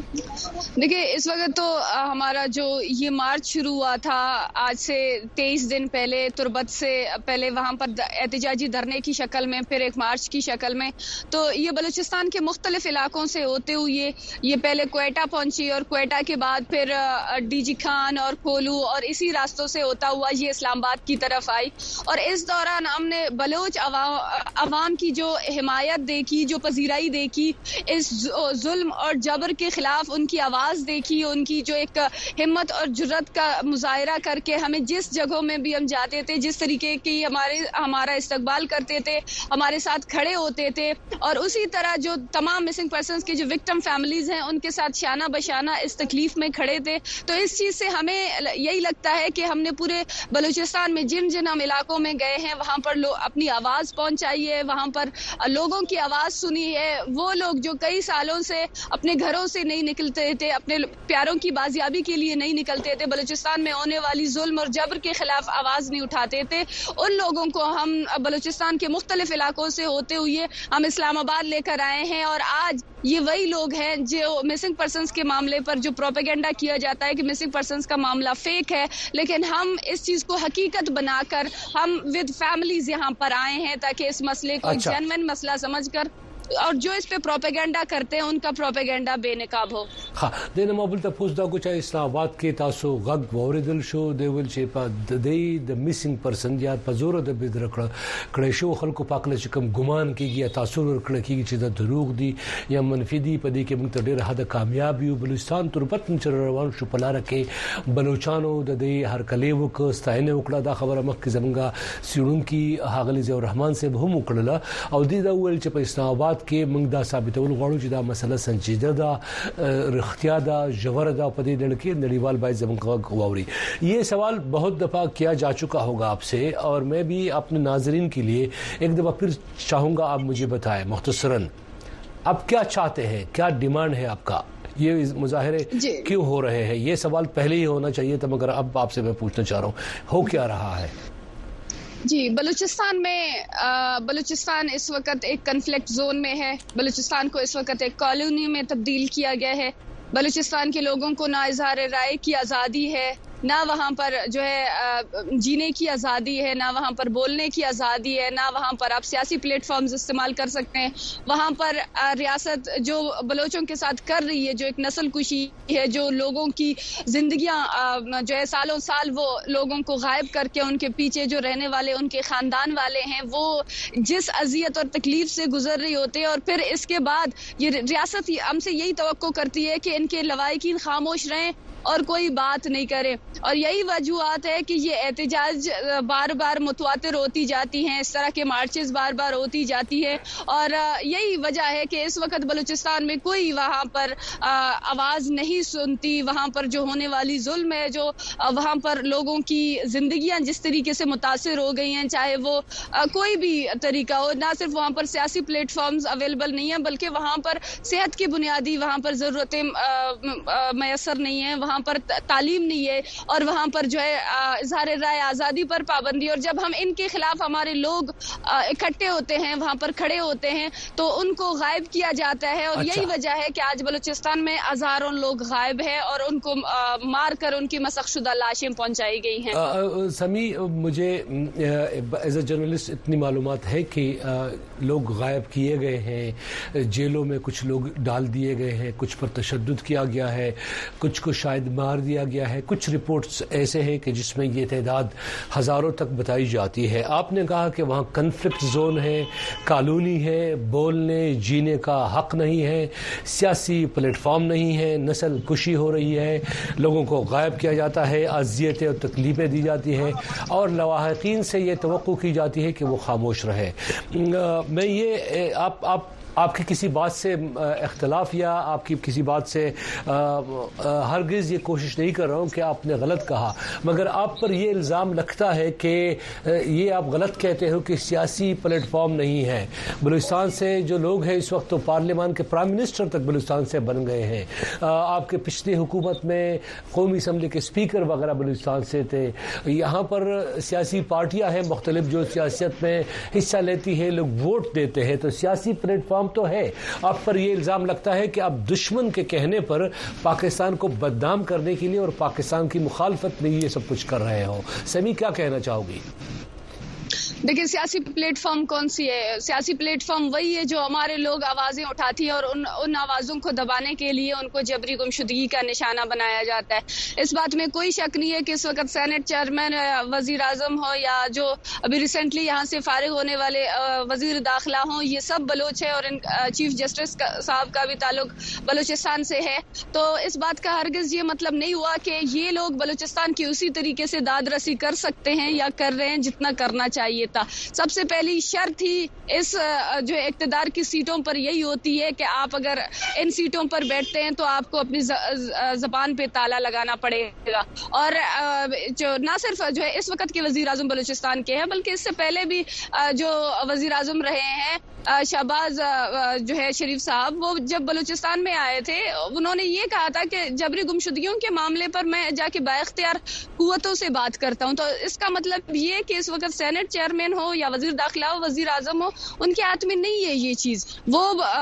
دیکھیں اس وقت تو ہمارا جو یہ مارچ شروع ہوا تھا آج سے تیئیس دن پہلے تربت سے پہلے وہاں پر احتجاجی دھرنے کی شکل میں پھر ایک مارچ کی شکل میں تو یہ بلوچستان کے مختلف علاقوں سے ہوتے ہوئے یہ پہلے کوئٹہ پہنچی اور کوئٹہ کے بعد پھر ڈی جی خان اور کولو اور اسی راستوں سے ہوتا ہوا یہ اسلام آباد کی طرف آئی. اور اس دوران ہم نے بلوچ عوام, عوام کی جو حمایت دیکھی, جو پذیرائی دیکھی, اس ظلم اور جبر کے خلاف ان کی آواز دیکھی, ان کی جو ایک ہمت اور جرت کا مظاہرہ کر کے ہمیں جس جگہوں میں بھی ہم جاتے تھے جس طریقے کی ہمارے ہمارا استقبال کرتے تھے, ہمارے ساتھ کھڑے ہوتے تھے اور اسی طرح جو تمام مسنگ پرسنز کے جو وکٹم فیملیز ہیں ان کے ساتھ شانہ بشانہ اس تکلیف میں کھڑے تھے. تو اس چیز سے ہمیں یہی لگتا ہے کہ ہم نے پورے بلوچستان میں جن جن ہم علاقوں میں گئے ہیں وہاں پر لوگ اپنی آواز پہنچائی ہے, وہاں پر لوگوں کی آواز سنی ہے. وہ لوگ جو کئی سالوں سے اپنے گھروں سے نہیں نکلتے تھے, اپنے پیاروں کی بازیابی کے لیے نہیں نکلتے تھے, بلوچستان میں ہونے والی ظلم اور جبر کے خلاف آواز نہیں اٹھاتے تھے, ان لوگوں کو ہم بلوچستان کے مختلف علاقوں سے ہوتے ہوئے ہم اسلام آباد لے کر آئے ہیں. اور آج یہ وہی لوگ ہیں جو مسنگ پرسنز کے معاملے پر جو پروپیگنڈا کیا جاتا ہے کہ مسنگ پرسنز کا معاملہ فیک ہے, لیکن ہم اس چیز کو حقیقت بنا کر ہم ود فیملیز یہاں پر آئے ہیں تاکہ اس مسئلے کو اچھا. جینوین مسئلہ سمجھ کر اور جو اس پہ پروپیگنڈا کرتے ہیں ان کا پروپیگنڈا بے نقاب ہو. ہاں دین مابل ته پوس دا کو چې اسلام آباد کې تاسو غږ ووریدل شو دی ول چې په د دې د میسنګ پرسن یا په زور د بدر کړه کړه شو خلکو پاکله چې کوم ګمان کیږي تاسو ور کړه کیږي چې د دروغ دي یا منفي دي په دې کې موږ ته ډېر حد کامیاب یو. بلوچستان تربت چر روان شو په لار کې بلوچانو د دې هر کلی وک ستاینه وکړه. دا خبره مخکې زمونږه سیړون کې حاغلی ضیاء الرحمن صاحب هم وکړله او دې دا ول چې په اسلام آباد کې موږ دا ثابتول غواړو چې دا مسله سنجیده ده, رښتیا ده, ژوره ده, په دې ډول کې نړیوال باید زموږ غږ واوري. یہ سوال بہت دفعہ کیا جا چکا ہوگا آپ سے اور میں بھی اپنے ناظرین کے لیے ایک دفعہ پھر چاہوں گا آپ مجھے بتائیں مختصراً آپ کیا چاہتے ہیں, کیا ڈیمانڈ ہے آپ کا, یہ مظاہرے جی. کیوں ہو رہے ہیں؟ یہ سوال پہلے ہی ہونا چاہیے تھا مگر اب آپ سے میں پوچھنا چاہ رہا ہوں ہو کیا رہا ہے. جی بلوچستان میں بلوچستان اس وقت ایک کنفلکٹ زون میں ہے. بلوچستان کو اس وقت ایک کالونی میں تبدیل کیا گیا ہے. بلوچستان کے لوگوں کو نہ اظہار رائے کی آزادی ہے، نہ وہاں پر جو ہے جینے کی آزادی ہے، نہ وہاں پر بولنے کی آزادی ہے، نہ وہاں پر آپ سیاسی پلیٹ فارمز استعمال کر سکتے ہیں۔ وہاں پر ریاست جو بلوچوں کے ساتھ کر رہی ہے، جو ایک نسل کشی ہے، جو لوگوں کی زندگیاں جو ہے سالوں سال وہ لوگوں کو غائب کر کے ان کے پیچھے جو رہنے والے ان کے خاندان والے ہیں وہ جس اذیت اور تکلیف سے گزر رہی ہوتے ہیں، اور پھر اس کے بعد یہ ریاست ہم سے یہی توقع کرتی ہے کہ ان کے لواحقین خاموش رہیں اور کوئی بات نہیں کرے، اور یہی وجوہات ہے کہ یہ احتجاج بار بار متواتر ہوتی جاتی ہیں، اس طرح کے مارچز بار بار ہوتی جاتی ہے، اور یہی وجہ ہے کہ اس وقت بلوچستان میں کوئی وہاں پر آواز نہیں سنتی۔ وہاں پر جو ہونے والی ظلم ہے، جو وہاں پر لوگوں کی زندگیاں جس طریقے سے متاثر ہو گئی ہیں، چاہے وہ کوئی بھی طریقہ ہو، نہ صرف وہاں پر سیاسی پلیٹ فارمز اویلیبل نہیں ہیں بلکہ وہاں پر صحت کی بنیادی وہاں پر ضرورتیں میسر نہیں ہیں، وہاں پر تعلیم نہیں ہے، اور وہاں پر جو ہے اظہار رائے آزادی پر پابندی، اور جب ہم ان کے خلاف ہمارے لوگ اکٹھے ہوتے ہیں، وہاں پر کھڑے ہوتے ہیں، تو ان کو غائب کیا جاتا ہے، اور یہی وجہ ہے کہ آج بلوچستان میں ہزاروں لوگ غائب ہیں اور ان کو مار کر ان کی مسخ شدہ لاشیں پہنچائی گئی ہیں۔ سمی، مجھے ایز اے جرنلسٹ اتنی معلومات ہے کہ لوگ غائب کیے گئے ہیں، جیلوں میں کچھ لوگ ڈال دیے گئے ہیں، کچھ پر تشدد کیا گیا ہے، کچھ کو شاید مار دیا گیا ہے، کچھ رپورٹس ایسے ہیں کہ جس میں یہ تعداد ہزاروں تک بتائی جاتی ہے۔ آپ نے کہا کہ وہاں کنفلکٹ زون ہے، کالونی ہے، بولنے جینے کا حق نہیں ہے، سیاسی پلیٹ فارم نہیں ہے، نسل کشی ہو رہی ہے، لوگوں کو غائب کیا جاتا ہے، اذیتیں اور تکلیفیں دی جاتی ہیں، اور لواحقین سے یہ توقع کی جاتی ہے کہ وہ خاموش رہے۔ میں یہ آپ آپ آپ کی کسی بات سے اختلاف یا آپ کی کسی بات سے ہرگز یہ کوشش نہیں کر رہا ہوں کہ آپ نے غلط کہا، مگر آپ پر یہ الزام لگتا ہے کہ یہ آپ غلط کہتے ہو کہ سیاسی پلیٹ فارم نہیں ہے۔ بلوچستان سے جو لوگ ہیں اس وقت تو پارلیمان کے پرائم منسٹر تک بلوچستان سے بن گئے ہیں، آپ کے پچھلی حکومت میں قومی اسمبلی کے اسپیکر وغیرہ بلوچستان سے تھے، یہاں پر سیاسی پارٹیاں ہیں مختلف جو سیاست میں حصہ لیتی ہیں، لوگ ووٹ دیتے ہیں، تو سیاسی پلیٹ فارم تو ہے۔ آپ پر یہ الزام لگتا ہے کہ آپ دشمن کے کہنے پر پاکستان کو بدنام کرنے کے لیے اور پاکستان کی مخالفت میں یہ سب کچھ کر رہے ہو۔ سمی، کیا کہنا چاہو گی؟ دیکھیں، سیاسی پلیٹ فارم کون سی ہے؟ سیاسی پلیٹ فارم وہی ہے جو ہمارے لوگ آوازیں اٹھاتی ہیں اور ان ان آوازوں کو دبانے کے لیے ان کو جبری گمشدگی کا نشانہ بنایا جاتا ہے۔ اس بات میں کوئی شک نہیں ہے کہ اس وقت سینٹ چیئرمین، وزیر اعظم ہو یا جو ابھی ریسنٹلی یہاں سے فارغ ہونے والے وزیر داخلہ ہوں، یہ سب بلوچ ہے، اور ان چیف جسٹس صاحب کا بھی تعلق بلوچستان سے ہے۔ تو اس بات کا ہرگز یہ مطلب نہیں ہوا کہ یہ لوگ بلوچستان کی اسی طریقے سے داد رسی کر سکتے ہیں یا کر رہے ہیں جتنا کرنا چاہیے تھا۔ سب سے پہلی شرط ہی اس جو اقتدار کی سیٹوں پر یہی ہوتی ہے کہ آپ اگر ان سیٹوں پر بیٹھتے ہیں تو آپ کو اپنی زبان پہ تالا لگانا پڑے گا، اور جو نہ صرف جو ہے اس وقت کے وزیر اعظم بلوچستان کے ہیں بلکہ اس سے پہلے بھی جو وزیر اعظم رہے ہیں شہباز جو ہے شریف صاحب، وہ جب بلوچستان میں آئے تھے انہوں نے یہ کہا تھا کہ جبری گمشدگیوں کے معاملے پر میں جا کے بااختیار قوتوں سے بات کرتا ہوں۔ تو اس کا مطلب یہ کہ اس وقت سینٹ چیئرمین ہو یا وزیر داخلہ ہو، وزیر اعظم ہو، ان کے ہاتھ میں نہیں ہے یہ چیز۔ وہ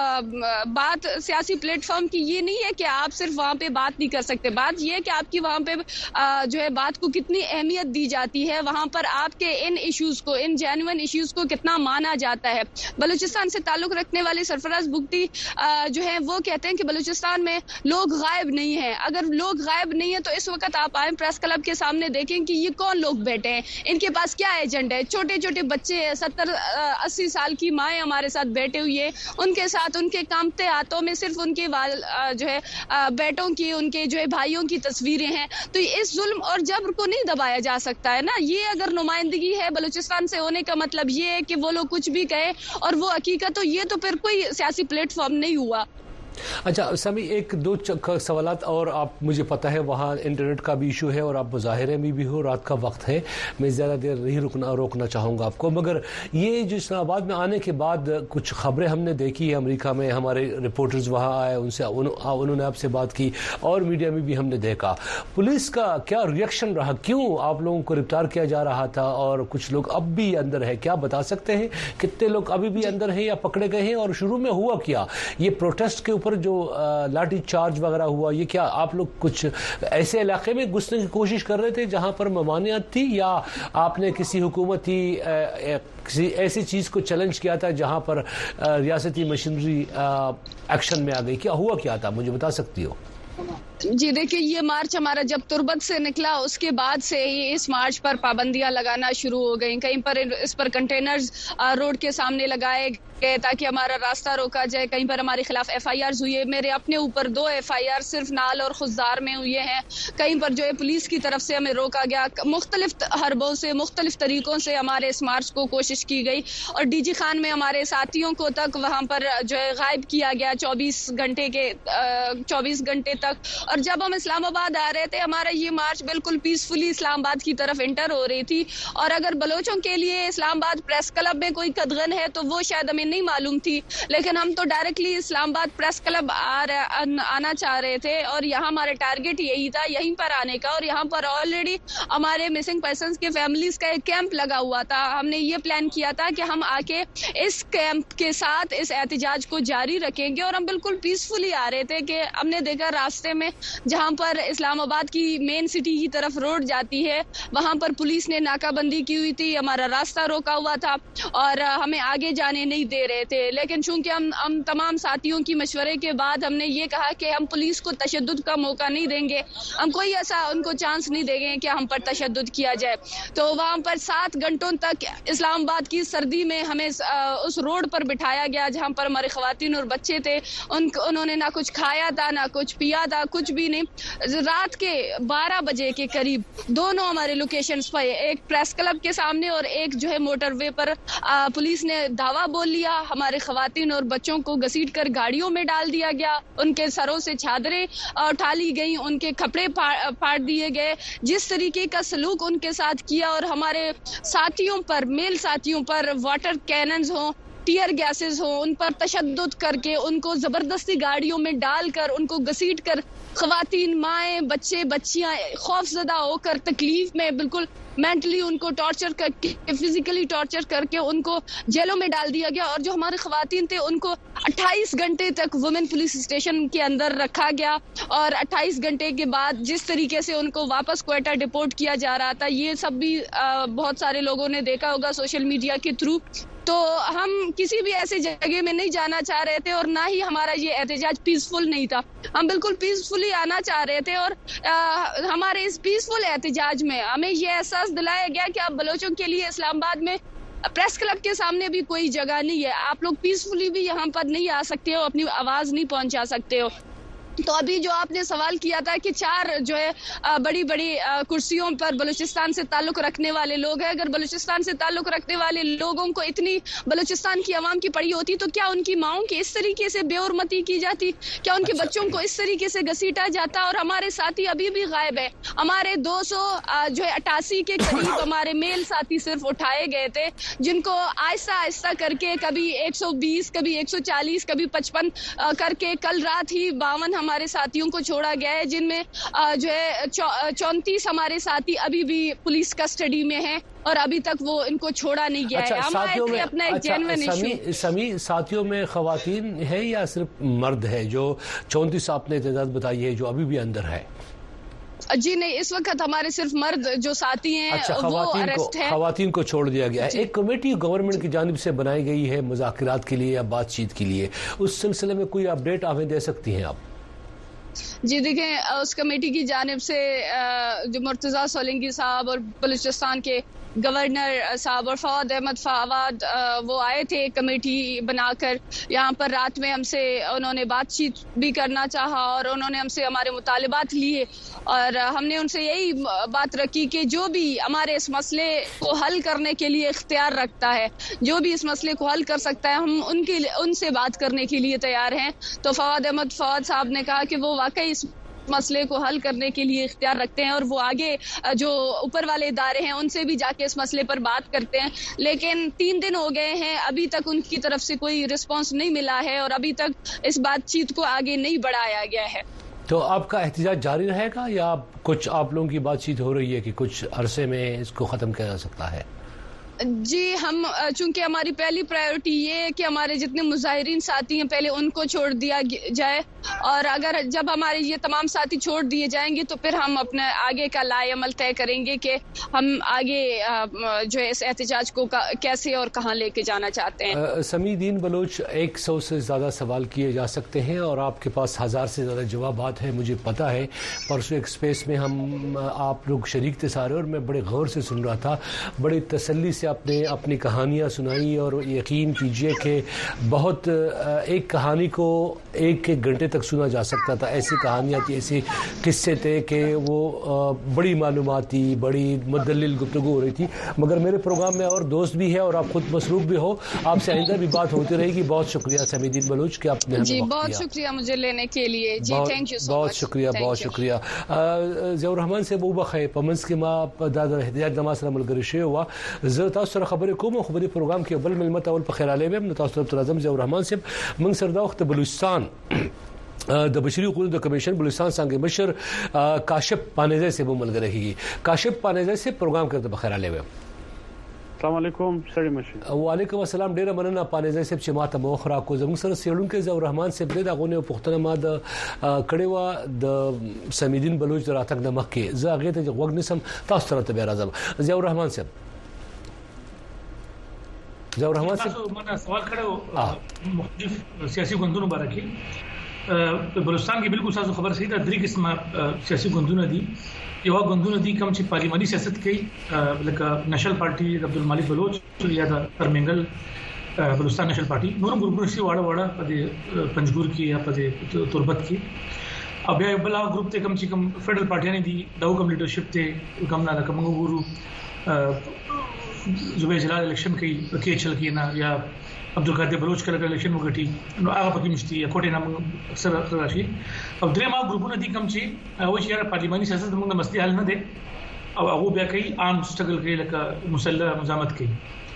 بات سیاسی پلیٹ فارم کی یہ نہیں ہے کہ آپ صرف وہاں پہ بات نہیں کر سکتے، بات یہ ہے کہ آپ کی وہاں پہ جو ہے بات کو کتنی اہمیت دی جاتی ہے، وہاں پر آپ کے ان ایشوز کو، ان جینوئن ایشوز کو کتنا مانا جاتا ہے۔ بلوچستان سے تعلق رکھنے والے سرفراز بگٹی جو ہیں وہ کہتے ہیں کہ بلوچستان میں لوگ غائب نہیں ہیں۔ اگر لوگ غائب نہیں ہیں تو اس وقت آپ آئیں پریس کلب کے سامنے دیکھیں کہ یہ کون لوگ بیٹھے ہیں، ان کے پاس کیا ایجنڈا ہے۔ چھوٹے چھوٹے بچے ہیں، ستر اسی سال کی مائیں ہمارے ساتھ بیٹھے ہوئی ہیں، ان کے ساتھ ان کے کامتے ہاتھوں میں صرف ان کے جو ہے بیٹوں کی، ان کے جو ہے بھائیوں کی تصویریں ہیں۔ تو اس ظلم اور جبر کو نہیں دبایا جا سکتا ہے نا۔ یہ اگر نمائندگی ہے بلوچستان سے ہونے کا مطلب یہ ہے کہ وہ لوگ کچھ بھی کہیں اور وہ حقیقت، تو یہ تو پھر کوئی سیاسی پلیٹ فارم نہیں ہوا۔ اچھا سمی، ایک دو سوالات اور، آپ مجھے پتا ہے وہاں انٹرنیٹ کا بھی ایشو ہے اور آپ مظاہرے میں بھی ہو، رات کا وقت ہے، میں زیادہ دیر نہیں رکنا روکنا چاہوں گا آپ کو، مگر یہ جو اسلام آباد میں آنے کے بعد کچھ خبریں ہم نے دیکھی امریکہ میں، ہمارے رپورٹرز وہاں آئے، ان سے انہوں نے آپ سے بات کی اور میڈیا میں بھی ہم نے دیکھا، پولیس کا کیا ریئیکشن رہا؟ کیوں آپ لوگوں کو گرفتار کیا جا رہا تھا اور کچھ لوگ اب بھی اندر ہے؟ کیا بتا سکتے ہیں کتنے لوگ ابھی بھی اندر ہیں یا پکڑے گئے ہیں، اور شروع میں ہوا کیا؟ یہ پروٹیسٹ کے اوپر جو لاٹھی چارج وغیرہ ہوا یہ کیا آپ لوگ کچھ ایسے علاقے میں گھسنے کی کوشش کر رہے تھے جہاں پر ممانعت تھی یا آپ نے کسی حکومتی کسی ایسی چیز کو چیلنج کیا تھا جہاں پر ریاستی مشینری ایکشن میں آ گئی؟ کیا ہوا کیا تھا مجھے بتا سکتی ہو؟ جی دیکھیے یہ مارچ ہمارا جب تربت سے نکلا اس کے بعد سے ہی اس مارچ پر پابندیاں لگانا شروع ہو گئیں. کہیں پر اس پر کنٹینرز روڈ کے سامنے لگائے گئے تاکہ ہمارا راستہ روکا جائے. کہیں پر ہمارے خلاف ایف آئی آرز ہوئے. میرے اپنے اوپر دو ایف آئی آر صرف نال اور خزدار میں ہوئے ہیں. کہیں پر جو ہے پولیس کی طرف سے ہمیں روکا گیا. مختلف حربوں سے مختلف طریقوں سے ہمارے اس مارچ کو کوشش کی گئی اور ڈی جی خان میں ہمارے ساتھیوں کو تک وہاں پر جو ہے غائب کیا گیا چوبیس گھنٹے کے چوبیس گھنٹے تک. اور جب ہم اسلام آباد آ رہے تھے ہمارا یہ مارچ بالکل پیسفلی اسلام آباد کی طرف انٹر ہو رہی تھی. اور اگر بلوچوں کے لیے اسلام آباد پریس کلب میں کوئی قدغن ہے تو وہ شاید ہمیں نہیں معلوم تھی, لیکن ہم تو ڈائریکٹلی اسلام آباد پریس کلب آنا چاہ رہے تھے اور یہاں ہمارا ٹارگٹ یہی تھا یہیں پر آنے کا. اور یہاں پر آلریڈی ہمارے مسنگ پرسنز کے فیملیز کا ایک کیمپ لگا ہوا تھا. ہم نے یہ پلان کیا تھا کہ ہم آ کے اس کیمپ کے ساتھ اس احتجاج کو جاری رکھیں گے. اور ہم بالکل پیسفلی آ رہے تھے کہ ہم نے دیکھا راستے میں جہاں پر اسلام آباد کی مین سٹی کی طرف روڈ جاتی ہے وہاں پر پولیس نے ناکہ بندی کی ہوئی تھی, ہمارا راستہ روکا ہوا تھا اور ہمیں آگے جانے نہیں دے رہے تھے. لیکن چونکہ ہم ہم تمام ساتھیوں کی مشورے کے بعد ہم نے یہ کہا کہ ہم پولیس کو تشدد کا موقع نہیں دیں گے, ہم کوئی ایسا ان کو چانس نہیں دیں گے کہ ہم پر تشدد کیا جائے. تو وہاں پر سات گھنٹوں تک اسلام آباد کی سردی میں ہمیں اس روڈ پر بٹھایا گیا جہاں پر ہمارے خواتین اور بچے تھے. ان انہوں نے نہ کچھ کھایا تھا نہ کچھ پیا تھا, کچھ بھی نہیں. رات کے بارہ بجے کے قریب دونوں ہمارے لوکیشنز پر, ایک پریس کلب کے سامنے اور ایک جو ہے موٹر وے پر, پولیس نے دھاوا بول لیا. ہمارے خواتین اور بچوں کو گھسیٹ کر گاڑیوں میں ڈال دیا گیا, ان کے سروں سے چادریں اٹھا لی گئیں, ان کے کپڑے پھاڑ دیے گئے. جس طریقے کا سلوک ان کے ساتھ کیا اور ہمارے ساتھیوں پر میل ساتھیوں پر واٹر کیننز ہوں ٹیئر گیسز ہوں ان پر تشدد کر کے ان کو زبردستی گاڑیوں میں ڈال کر ان کو گھسیٹ کر خواتین مائیں بچے بچیاں خوف زدہ ہو کر تکلیف میں بالکل مینٹلی ان کو ٹارچر کر کے فزیکلی ٹارچر کر کے ان کو جیلوں میں ڈال دیا گیا. اور جو ہمارے خواتین تھے ان کو اٹھائیس گھنٹے تک وومن پولیس اسٹیشن کے اندر رکھا گیا اور اٹھائیس گھنٹے کے بعد جس طریقے سے ان کو واپس کوئٹہ ڈپورٹ کیا جا رہا تھا یہ سب بھی بہت سارے لوگوں نے دیکھا ہوگا سوشل میڈیا کے تھرو. تو ہم کسی بھی ایسے جگہ میں نہیں جانا چاہ رہے تھے اور نہ ہی ہمارا یہ احتجاج پیسفل نہیں تھا. ہم بالکل پیسفلی آنا چاہ رہے تھے اور ہمارے اس پیسفل احتجاج میں ہمیں یہ احساس دلایا گیا کہ اب بلوچوں کے لیے اسلام آباد میں پریس کلب کے سامنے بھی کوئی جگہ نہیں ہے, آپ لوگ پیسفلی بھی یہاں پر نہیں آ سکتے ہو, اپنی آواز نہیں پہنچا سکتے ہو. تو ابھی جو آپ نے سوال کیا تھا کہ چار جو ہے بڑی بڑی کرسیوں پر بلوچستان سے تعلق رکھنے والے لوگ ہیں, اگر بلوچستان سے تعلق رکھنے والے لوگوں کو اتنی بلوچستان کی عوام کی پڑی ہوتی تو کیا ان کی ماؤں کی اس طریقے سے بے حرمتی کی جاتی, کیا ان کے بچوں کو اس طریقے سے گھسیٹا جاتا. اور ہمارے ساتھی ابھی بھی غائب ہے. ہمارے دو سو جو ہے اٹھاسی کے قریب ہمارے میل ساتھی صرف اٹھائے گئے تھے جن کو آہستہ آہستہ کر کے کبھی ایک سو بیس کبھی ایک سو چالیس کبھی پچپن کر کے کل رات ہی باون ہمارے ساتھیوں کو چھوڑا گیا ہے, جن میں جو ہے چونتیس ہمارے ساتھی ابھی بھی پولیس کسٹڈی میں ہیں اور ابھی تک وہ ان کو چھوڑا نہیں گیا ہے. ہمارے اپنا ایک جینوین ایشو. سمی ساتھیوں میں خواتین ہے یا صرف مرد ہے جو چونتیس آپ نے تعداد بتائی ہے جو ابھی بھی اندر ہے؟ جی نہیں, اس وقت ہمارے صرف مرد جو ساتھی ہیں وہ اریسٹ ہیں. خواتین کو چھوڑ دیا گیا ہے. ایک کمیٹی گورنمنٹ کی جانب سے بنائی گئی ہے مذاکرات کے لیے یا بات چیت کے لیے, اس سلسلے میں کوئی اپڈیٹ ہمیں دے سکتی ہیں آپ؟ جی دیکھیں, اس کمیٹی کی جانب سے جو مرتضیٰ سولنگی صاحب اور بلوچستان کے گورنر صاحب اور فواد احمد فواد وہ آئے تھے کمیٹی بنا کر یہاں پر. رات میں ہم سے انہوں نے بات چیت بھی کرنا چاہا اور انہوں نے ہم سے ہمارے مطالبات لیے اور ہم نے ان سے یہی بات رکھی کہ جو بھی ہمارے اس مسئلے کو حل کرنے کے لیے اختیار رکھتا ہے, جو بھی اس مسئلے کو حل کر سکتا ہے, ہم ان کے ان سے بات کرنے کے لیے تیار ہیں. تو فواد احمد فواد صاحب نے کہا کہ وہ واقعی اس مسئلے کو حل کرنے کے لیے اختیار رکھتے ہیں اور وہ آگے جو اوپر والے ادارے ہیں ان سے بھی جا کے اس مسئلے پر بات کرتے ہیں. لیکن تین دن ہو گئے ہیں, ابھی تک ان کی طرف سے کوئی رسپانس نہیں ملا ہے اور ابھی تک اس بات چیت کو آگے نہیں بڑھایا گیا ہے. تو آپ کا احتجاج جاری رہے گا یا کچھ آپ لوگوں کی بات چیت ہو رہی ہے کہ کچھ عرصے میں اس کو ختم کیا جا سکتا ہے؟ जी, हम चूंकि हमारी पहली प्रायोरिटी ये है कि हमारे जितने मुजाहिरीन साथी हैं पहले उनको छोड़ दिया जाए, और अगर जब हमारे ये तमाम साथी छोड़ दिए जाएंगे तो फिर हम अपने आगे का लाएअमल तय करेंगे कि हम आगे जो है इस एहतजाज को कैसे और कहां लेके जाना चाहते हैं। समीदीन बलोच, एक सौ से ज़्यादा सवाल किए जा सकते हैं और आपके पास हज़ार से ज़्यादा जवाबात हैं, मुझे पता है। परसों एक स्पेस में हम आप लोग शरीक थे सारे, और मैं बड़े गौर से सुन रहा था, बड़ी तसल्ली से आपने अपनी कहानियाँ सुनाई, और यकीन कीजिए कि बहुत एक कहानी को एक एक घंटे तक सुना जा सकता था। ऐसी कहानियाँ थी, ऐसे किस्से थे कि वो बड़ी मालूमाती, बड़ी मुदल्लिल गुफ्तगू हो रही थी। मगर मेरे प्रोग्राम में और दोस्त भी है और आप खुद मसरूफ भी हो, आपसे आइंदा भी बात होती रहेगी। बहुत शुक्रिया समीदीन बलोच कि आपने जी, बहुत शुक्रिया मुझे लेने के लिए जी, थैंक यू सो मच। बहुत शुक्रिया, बहुत शुक्रिया। ज़ियाउर रहमान से वो बखे पमंस के माँ दादा एहतियाज नमाज रमल गरिशे हुआ ज़ खबर कोम खबरी प्रोग्राम के बल मिलमत अवल पखेराले में नतासर आजम ज़ियाउर रहमान से मंग सरदा वक्त बलूचिस्तान द बशरी हुकूक द कमीशन बलूचिस्तान सांगे मशर काशिफ पानेज़े से वो मलग रहेगी। काशिफ पानेज़े से प्रोग्राम करते बखेराले में। अस्सलामुअलैकुम सड़ी मशी। वालेकुम अस्सलाम। डेरा मनना पानेज़े से चमा त मोखरा को जंग सर सेलुन के ज़ियाउर रहमान से दे दागोने पुख्तना माद कड़ेवा द समीदीन बलूच द रातक द मक्के ज आगे ते वग निसम तास तरह तबे राजम ज़ियाउर रहमान से ज़ियाउर रहमान से मैंने सवाल खड़े हो मुख्तलिफ सियासी गुंदों बारकी बलूचिस्तान की बिल्कुल साज़ खबर सही था। दरी किस्म सियासी गुंदों दी ये वह गुंदों दी कम ची पार्लिमानी सियासत की लका नेशनल पार्टी अब्दुल मालिक बलोच या था तरमेंगल बलूचिस्तान नेशनल पार्टी नूरम ग्रुप से वाड़ा वाड़ा पदे पंजगुर की या पदे तुरबत की अब यह बला ग्रुप थे कम ची कम फेडरल पार्टियां ने दी दाऊ कम लीडरशिप थे कम ना कम गुरु जुबे जलाल इलेक्शन की के चल की ना या अब्दुल कादिर बलोच का इलेक्शन वो गठी नो आगा पकी मुश्ती या कोटे नाम अक्सर राशि अब द्रे माह ग्रुपों ने दी कम ची वो यार पार्लिमानी सियासत मंग मस्ती हाल न दे अब वो ब्या कई आम स्ट्रगल के लका मुसल्ला मुजामत की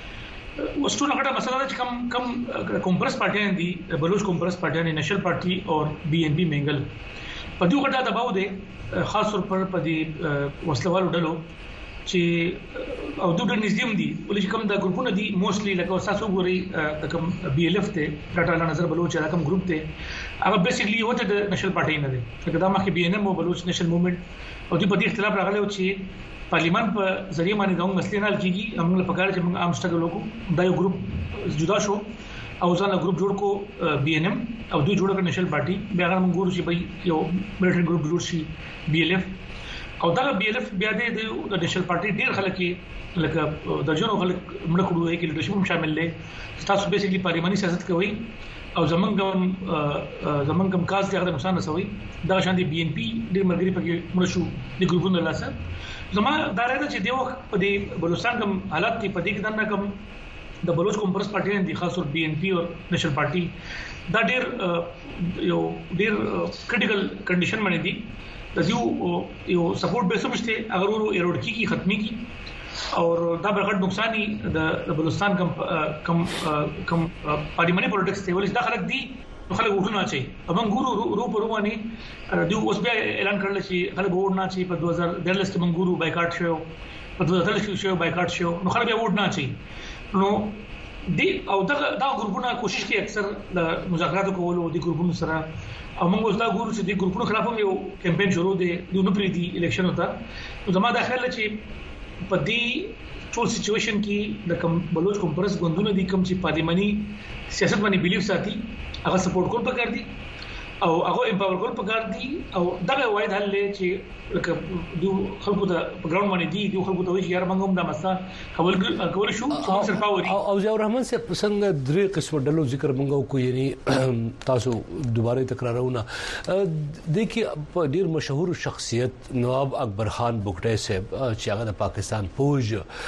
वस्तु नगड़ा मसला कम कम कॉम्प्रेस पार्टियां दी बलोच कॉम्प्रेस पार्टियां ने नेशनल पार्टी और बीएनपी मेंगल पदियों गड्ढा दबाव दे खास तौर पर पदी वसलवाल उडलो ची और दूसरे निज़ीम दी बोले कम द ग्रुपों ने दी मोस्टली लगा सासू गोरी कम बीएलएफ थे टाटा नजर बलोच कम ग्रुप थे अब बेसिकली होते द नेशनल पार्टी ने दे कदम के बीएनएम और बलोच नेशनल मूवमेंट और दी पदी इख्तिलाफ रखा ले ची पार्लियामान पर जरिए माने गाँव मसले नाल की हम पकड़ जब आम स्ट्रगल को दायो ग्रुप जुदा शो और उसान ग्रुप जोड़ को बीएनएम और दो जोड़ कर नेशनल पार्टी बेगार मंगूर सी भाई यो मिलिटेंट ग्रुप जोड़ सी बीएलएफ और दाला बीएलएफ ब्यादे दे नेशनल पार्टी डेढ़ खलक की लगा दर्जनों खलक मुड़कुड़ू है कि लीडरशिप में शामिल ले स्टाफ बेसिकली पार्लिमानी सियासत के हुई और जमन कम जमन कम काज दे अगर नुकसान रसा हुई दाला शांति बीएनपी डेढ़ मरगरी पर मुड़शु दे ग्रुपों ने लासा जमा दारे दा चिदेव पदे बलूचिस्तान कम हालात थी पदे की दाना कम द बलोच कॉम्प्रेस पार्टी ने खास और बीएनपी और नेशनल पार्टी दा डेढ़ यो डेढ़ क्रिटिकल कंडीशन बनी थी दजियो यो सपोर्ट बेसम थे अगर वो एरोडकी की खत्मी की और दा बरकत नुकसानी द बलूचिस्तान कम कम कम पार्लिमानी पॉलिटिक्स थे वो इस दाखलक दी तो खलक उठना चाहिए अब हम गुरु रू पर रुआनी दियो उस पे ऐलान कर ले चाहिए खलक उठना चाहिए पर दो हज़ार डेढ़ के मंगुरु बाइकाट शो पर दो हज़ार के शो बाइकाट शो नो खलक उठना चाहिए नो दी और दा दा ग्रुपों ने कोशिश की अक्सर मुज़ाकरात को वो दी ग्रुपों सरा अमंग उसला गुरु से दी ग्रुपों खिलाफ में वो कैंपेन शुरू दे दोनों प्रीति इलेक्शन होता तो जमा दाखिल ची पदी चोल सिचुएशन की कम बलोच कॉम्प्रेस गुंदू ने दी कम ची पार्लिमानी सियासत मानी बिलीव साथी अगर सपोर्ट कौन पकड़ दी और अगर एम्पावर कौन पकड़ दी और दगा वाइड हल ले ची दो खलको दा ग्राउंड मानी दी दो खलको तो यार मंगम दा मसा कबल कबल शू सर पावरी और ज़ियाउर रहमान से पसंद द्रे किस्म डलो जिक्र मंगाओ को यानी तासो दोबारा तकरार होना देखिए ढेर मशहूर शख्सियत नवाब अकबर खान बुगटे से चागा पाकिस्तान फौज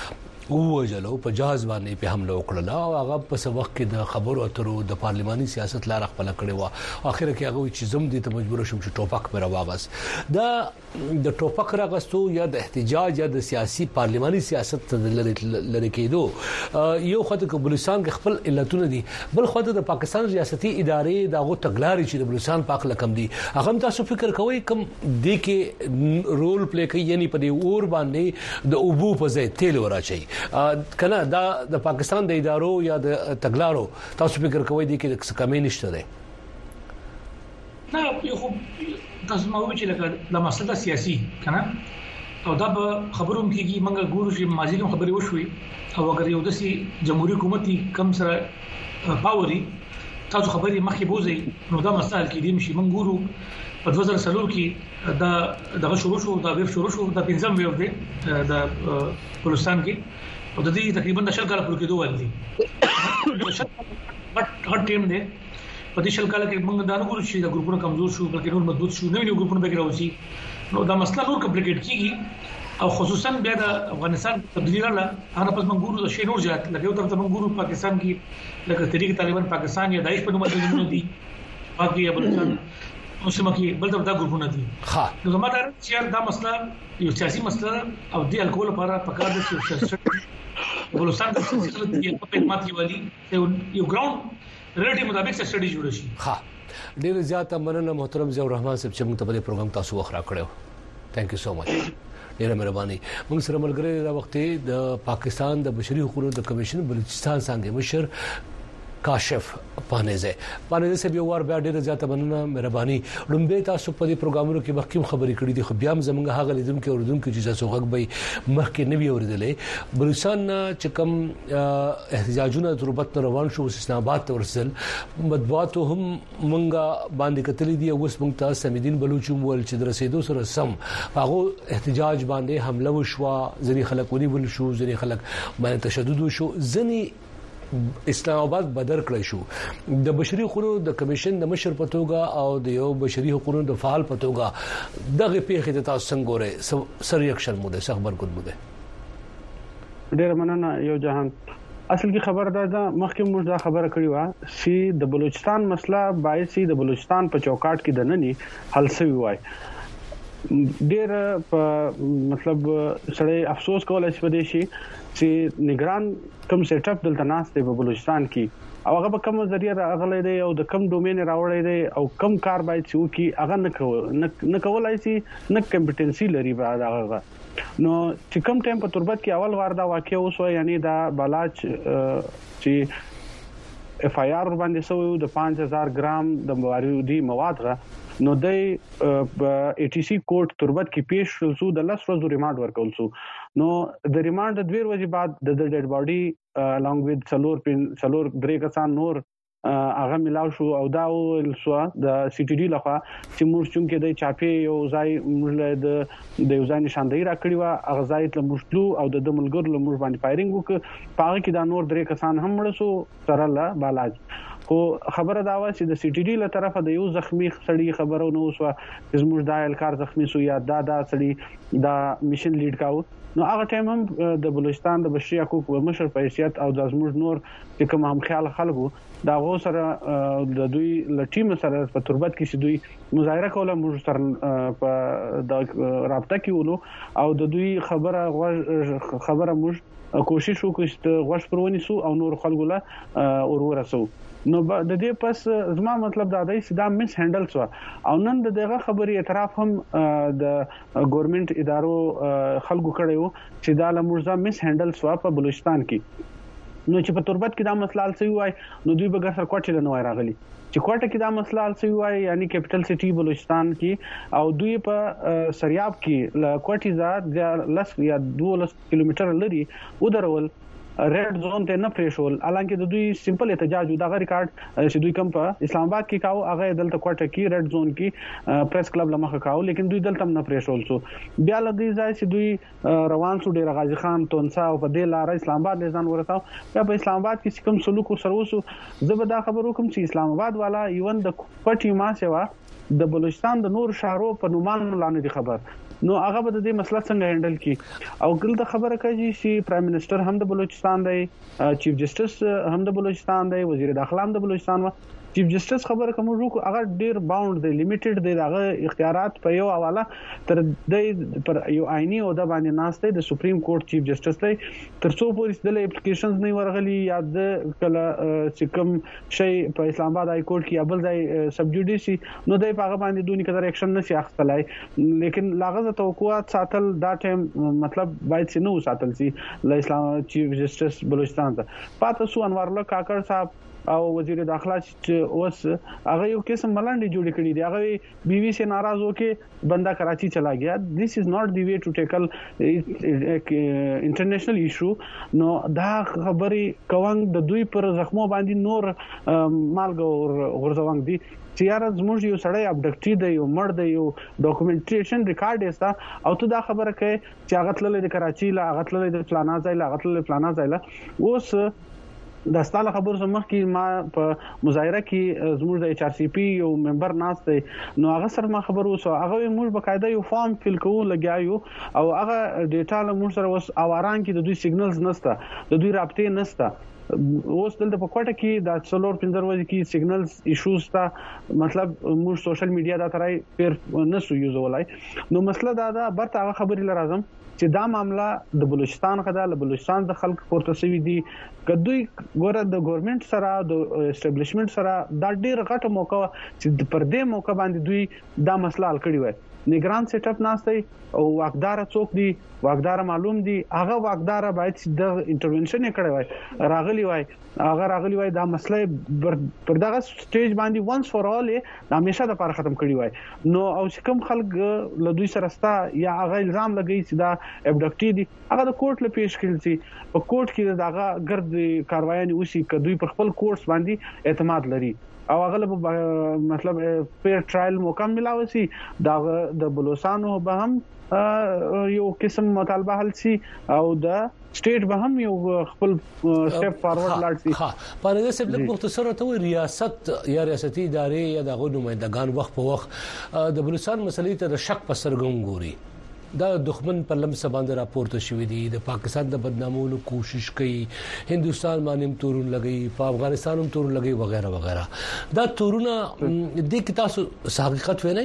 वो जलो पर जहाज बानी पे हमला उकड़ला और आगा पस वक्त के द खबर अतरो द पार्लिमानी सियासत ला रख पला करे हुआ आखिर के आगे चीज़म दी तो मजबूर शुम टोपक पर वागस द द टोपक रागस तो या द एहतजाज या द सियासी पार्लिमानी सियासत लड़े के दो यो खत के बलूचिस्तान के खपल इल्लतुन दी बल खत द पाकिस्तान रियासती इदारे दागो तगलारी ची बलूचिस्तान पाक लकम दी अगम तासु फिक्र कोई कम दे के रोल प्ले कई यानी पदे और बांधे द उबू पजे तेल वरा चाहिए کنه دا د پاکستان د ادارو یا د تګلارو تاسو فکر کوئ دي کې څه کمی نشته ده؟ نه یو خو تاسو ما وایي چې لکه د مسله سیاسي کنه او دا به خبروم کېږي منګه ګورو چې ماضي کې خبرې وشوي او اگر یو داسي جمهوریت حکومت کم سره پاوري تاسو خبرې مخکې بوزي نو دا مسائل کې دي مشي من ګورو په دوه زره څلور کې دا دغه شروع شو دا ویب شروع شو دا پنځم ویب دی د بلوچستان کې او د دې تقریبا د شل کال پورې کېدو ول دي بټ هر ټیم دی په دې شل کال کې موږ دا نه ګورو چې دا ګروپونه کمزور شو بلکې نور مضبوط شو نوې نوې ګروپونه به راوځي نو دا مسله نور کمپلیکیټ کیږي او خصوصا بیا د افغانستان تبدیلی رااله هغه پس موږ ګورو د شی نور زیات لکه یو طرف ته موږ ګورو پاکستان کې لکه تحریک طالبان پاکستان یا داعش په نوم باندې دي باقي بلوچستان اوسمه کې بل طرف دا ګروپونه دي ها نو زموږ دا چې دا مسله یو سیاسي مسله او د الکول لپاره پکار دي چې بلوچستان د سیاست دی په ماتي والی یو ګراوند ریلیټیو مطابق سټډي جوړ شي. ها ډیر زیات مننه محترم ضیاء الرحمن صاحب چې موږ ته په پروګرام تاسو وخت راکړو. ثانک یو سو مچ. ډیره مهرباني. موږ سره ملګری دا وخت د پاکستان د بشري حقوقو د کمیشن بلوچستان څنګه مشر کاشف پانیزه پانیزه سے یو ور بیا ډیره زیاته مننه مهرباني. لومبه تاسو په دې پروګرامونو کې مخکې خبرې کړې دي خو بیا هم زمونږ هغه لیدونکو او اوریدونکو چې تاسو غږ به مخکې نه وی اوریدلې بلوچستان چې کوم احتجاجونه ضرورت روان شو اسلام آباد ته ورسل مطبوعات هم مونږه باندې کتلې دي او اوس مونږ ته سمیدین بلوچ ول چې در رسیدو سره سم هغه احتجاج باندې حمله وشو ځنی خلک ونی ول شو ځنی خلک باندې تشدد وشو ځنی اسلام آباد بدر کړی شو د بشري حقوقو د کمیشن د مشر پتوګه او د یو بشري حقوقو د فعال پتوګه دغه پیښه د تاسو څنګه غوړې سر ریاکشن مو ده خبر کوم ده ډیر مننه یو جهان اصل کې خبر ده مخکې موږ دا خبره کړې و چې د بلوچستان مسله باید چې د بلوچستان په چوکاټ کې د نني حل شوی وای ډیر په مطلب سړی افسوس کولای شي پدې شي چې نگران کوم سیټ اپ دلته ناشته په بلوچستان کې او هغه به کوم ذریعہ راغلی دی او د کوم ډومین راوړی دی او کوم کار باید چې وکي هغه نه کول نه کولای شي نه کمپټنسي لري بعد هغه نو چې کوم ټایم په تربت کې اول وار دا واقع اوسو یعنی دا بلاچ چې اف آی آر باندې سو د پنځه هزار ګرام د موارد مواد غا نو د ای ټی سی کورټ تربت کې پیش شو د لاس ورځې ریماند ورکول شو نو د ریماند د دوه ورځې بعد د ډیډ باډي along with څلور څلور درې کسان نور هغه ملاو شو او دا سو د سی ټی ډي لخوا چې موږ چونکې د چاپی یو ځای موږ د د یو ځای نشاندهي راکړی و هغه ځای ته موږ او د ملګرو له موږ باندې فایرینګ وکړ پاره کې دا نور درې کسان هم مړ شو سره لا بالاج خو خبره دا و چې د سی ټی ډي له طرفه د یو زخمی سړی خبرو نو وسو چې موږ دا الکار زخمی سو یا دا دا سړی دا میشن لیډ کاو نو هغه ټایم هم د بلوچستان د بشري حقوقو مشر په حیثیت او د زموږ نور چې کوم هم خیال خلکو دا غو سره د دوی ل ټیم سره په تربت کې چې دوی مظاهره کوله موږ سره په د رابطه کې ولو او د دوی خبره خبره موږ کوشش وکړو چې غوښ پرونی سو او نور خلکو له اور ورسو نو د دې پس زما مطلب دا دی چې دا مس هندل شو او نن دغه خبري اعتراف هم د ګورنمنت ادارو خلکو کړو چې دا لمرزه مس هندل شو په بلوچستان کې نو چې په تربت کې دا مسله حل شوی وای نو دوی به ګر کوټه له نوای راغلي چې کوټه کې دا مسله حل شوی وای یعنی کیپټل سټي بلوچستان کې او دوی په سریاب کې ل کوټي زاد لس یا دوه کیلومتر لري ودرول ریډ زون ته نه پریشول الانکه د دوی سمپل احتجاج دا غ ریکارډ چې دوی کم په اسلام آباد کې کاو هغه دلته کوټه کې ریډ زون کې پریس کلب لمخه کاو لیکن دوی دلته نه پریشول سو بیا لدی ځای چې دوی روان سو ډیر غازی خان تونسا او په دې لار اسلام آباد لزان ورتاو بیا په اسلام آباد کې کوم سلوک سروسو زبدا خبرو کوم چې اسلام آباد والا ایون د کوټي ما سیوا د بلوچستان د نور شهرو په نومان لاندې دي خبر نو هغه به د دې مسله څنګه هندل کی او ګل خبره کوي چې پرایم منسٹر هم د بلوچستان دی چیف جسټس هم د بلوچستان دی وزیر داخله هم د بلوچستان و چیف جسټس خبره کوم وکړو هغه ډیر باوند دی لیمیټډ دی هغه اختیارات په یو حواله تر د پر یو آئینی او د باندې ناشته د سپریم کورټ چیف جسټس دی تر څو پولیس د اپلیکیشنز نه ورغلي یا د کله چې کوم شي په اسلام آباد های کورټ کې ابل ځای سب جوډیسي نو د هغه باندې دونی کتر اکشن نشي اخستلای لیکن لاغه توقعات ساتل دا ټیم مطلب باید چې نو ساتل سي د اسلام چیف جسټس بلوچستان ته پاتې سو انوار الله کاکړ صاحب او وزیر داخله چې اوس هغه یو قسم ملانډي جوړ کړی دی هغه بي بي سي ناراض وکي بندا کراچي چلا گیا this is not the way to tackle international issue نو دا خبري کوم د دوی پر زخمو باندې نور مالګ ورځوان دي چې یار زموږ یو سړی ابډکټی دی یو مړ دی یو ډاکومنټیشن ریکارډ ایستا او ته دا خبره کوي چې هغه تللی د کراچي لا هغه تللی د فلانا ځای لا هغه تللی فلانا ځای لا اوس د ستاله خبر سمخ کی ما په مظاهره کې زموږ د ایچ ار سی پی یو ممبر ناس دی نو هغه سره ما خبر وسو هغه موږ بقاعده یو فارم فیل کوو لګیایو او هغه ډیټا له موږ سره وس اواران کې د دوی سیګنلز نسته د دوی رابطې نسته اوس دلته په کوټه کې د څلور پنځه ورځې کې سیګنلز ایشوز تا مطلب موږ سوشل میډیا دا ترای پیر نسو یوزولای نو مسله دا دا برته هغه خبرې لرازم چې دا معاملې د بلوچستان غدا له بلوچستان د خلک پورته سوي دي کدوې ګوره د ګورنمنت سره د اسټابلیشمنت سره دا ډیر غټه موقع چې پر دې موقع باندې دوی دا مسله حل کړی وای نگران سیټ اپ ناشته او واقدار څوک دي واقدار معلوم دي هغه واقدار باید د انټرونشن کړی وای راغلی وای هغه راغلی وای دا مسله پر دغه سټیج باندې وانس فور اول د همیشه د لپاره ختم کړی وای نو او چې کوم خلک له دوی سره ستا یا هغه الزام لګی چې دا ابډکټی دي هغه د کورټ له پیش کړل شي په کورټ کې دغه ګرد کاروایي وشي کدوې په خپل کورټس باندې اعتماد لري او هغه مطلب پیر ټرایل مکمل ملاوي دا د بلوچستانو به هم یو قسم مطالبه حل سي او د سټیټ به هم یو خپل سټپ فارورډ لاړ سي ها پاره سب لږ مختصر ته ریاست یا ریاستي ادارې یا د نمائندگان وخت په وخت د بلوچستان مسلې ته د شک په سرګم ګوري دا دښمن پر لمس باندې راپورته شوې دي د پاکستان د بدنامولو کوشش کوي هندستان باندې تورون لګي په افغانستان هم تورون لګي وغیرہ وغیرہ دا تورونه د کی تاسو حقیقت وینئ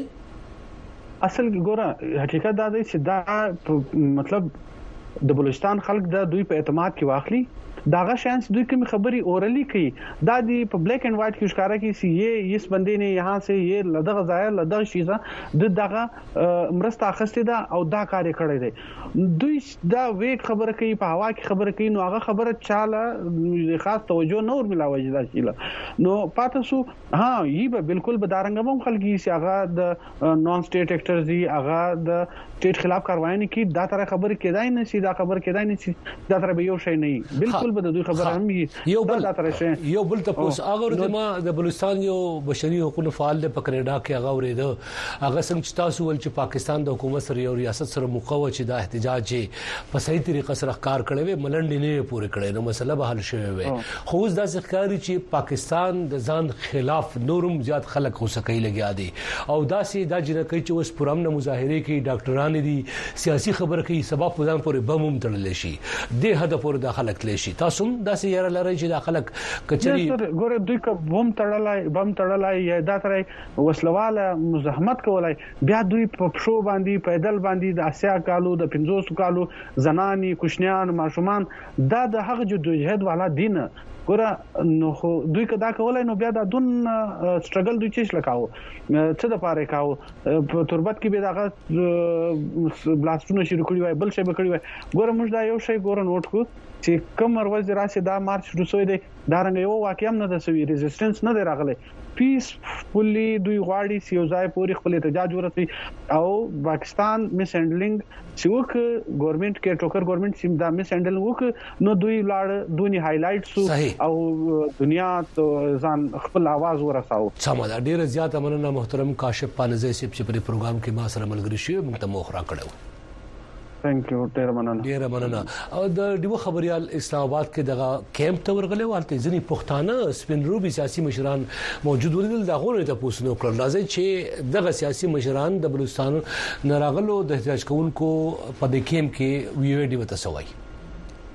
اصل ګوره حقیقت دا دی چې دا مطلب د بلوچستان خلک د دوی په اعتماد کې واخلي داغه شانس دوی کوم خبري اورلی کوي دا دی په بلیک اینڈ وایټ کې ښکارا کی سی یہ اس بندے نے یہاں سے یہ لدغه ځای لدغه شیزه د دغه مرسته اخستې ده او دا کار کړی دی دوی دا ویک خبره کوي په هوا کې خبره کوي نو هغه خبره چاله خاص توجه نور ملاوي دا شیله نو پاتاسو ها یی به بالکل به دارنګم خلګي سی هغه د نون سټیټ ایکټرز دی هغه د سټیټ خلاف کاروایی نه کی دا تر خبره کېدای نه سی دا خبره کېدای نه سی دا تر به یو شی نه بالکل د دوی خبره هم یو بل یو بل تاسو هغه د ما د بلوچستان یو بشري حقوقو فعال د پکریډا کې هغه ورېده هغه څنګه چې تاسو ول چې پاکستان د حکومت سره یو ریاست سره مقاومت چې د احتجاج په صحیح طریقه سره کار کړي وي ملنډ نه پوره کړي نو مسله به حل شوی وي خو اوس د ځکاري چې پاکستان د ځان خلاف نورم زیات خلک هو سکه لګیا دي او داسې دا جنہ کوي چې اوس پرامن مظاهره کوي ډاکټران دي سیاسي خبره کوي سبب په ځان پورې بموم تړل شي د هدف پر داخله کړي شي تاسو دا سي یاره لري چې داخلك کچري ګوره دوی کوم بم تړلای بم تړلای یا دا ترې وسلواله مزاحمت کولای بیا دوی په شو باندې پیدل باندې د اسیا کالو د پنځوس کالو زنانی کوشنیان ماشومان دا د هغه جدوجہد والا دین ګوره نو دوی کدا کولای نو بیا د دون سټرګل دوی چیش لکاو څه د پاره کاو په تربت کې به دغه بلاستونه شروع کړی وای بل شی به کړی وای ګوره موږ دا یو شی ګوره نوٹ کو چې کوم ورځ راشه دا مارچ شروع شوی دی دا رنګ یو واقع هم نه د سوي ریزिस्टنس نه دی راغلی پیسفولي دوی غواړي چې یو ځای پورې خپل احتجاج ورسي او پاکستان میس هندلینګ چې وک ګورنمنت کې ټوکر ګورنمنت سیم دا میس هندل وک نو دوی لاړ دونی هایلایټس او دنیا ځان خپل आवाज ورساو سم دا ډیره زیاته مننه محترم کاشف پانزه سیب چې په پروګرام کې ما سره ملګری شي موږ ته موخ را کړو ثانک یو ډیر مننه ډیر مننه او د دیو خبريال اسلام آباد کې دغه کیمپ ته ورغلې والته ځنی پښتانه سپینروبي سیاسي مشران موجود ول د غوړې ته پوښتنه وکړل راځي چې دغه سیاسي مشران د بلوچستان نراغلو د احتجاج کوونکو په د کیمپ کې ویډیو دی وتسوي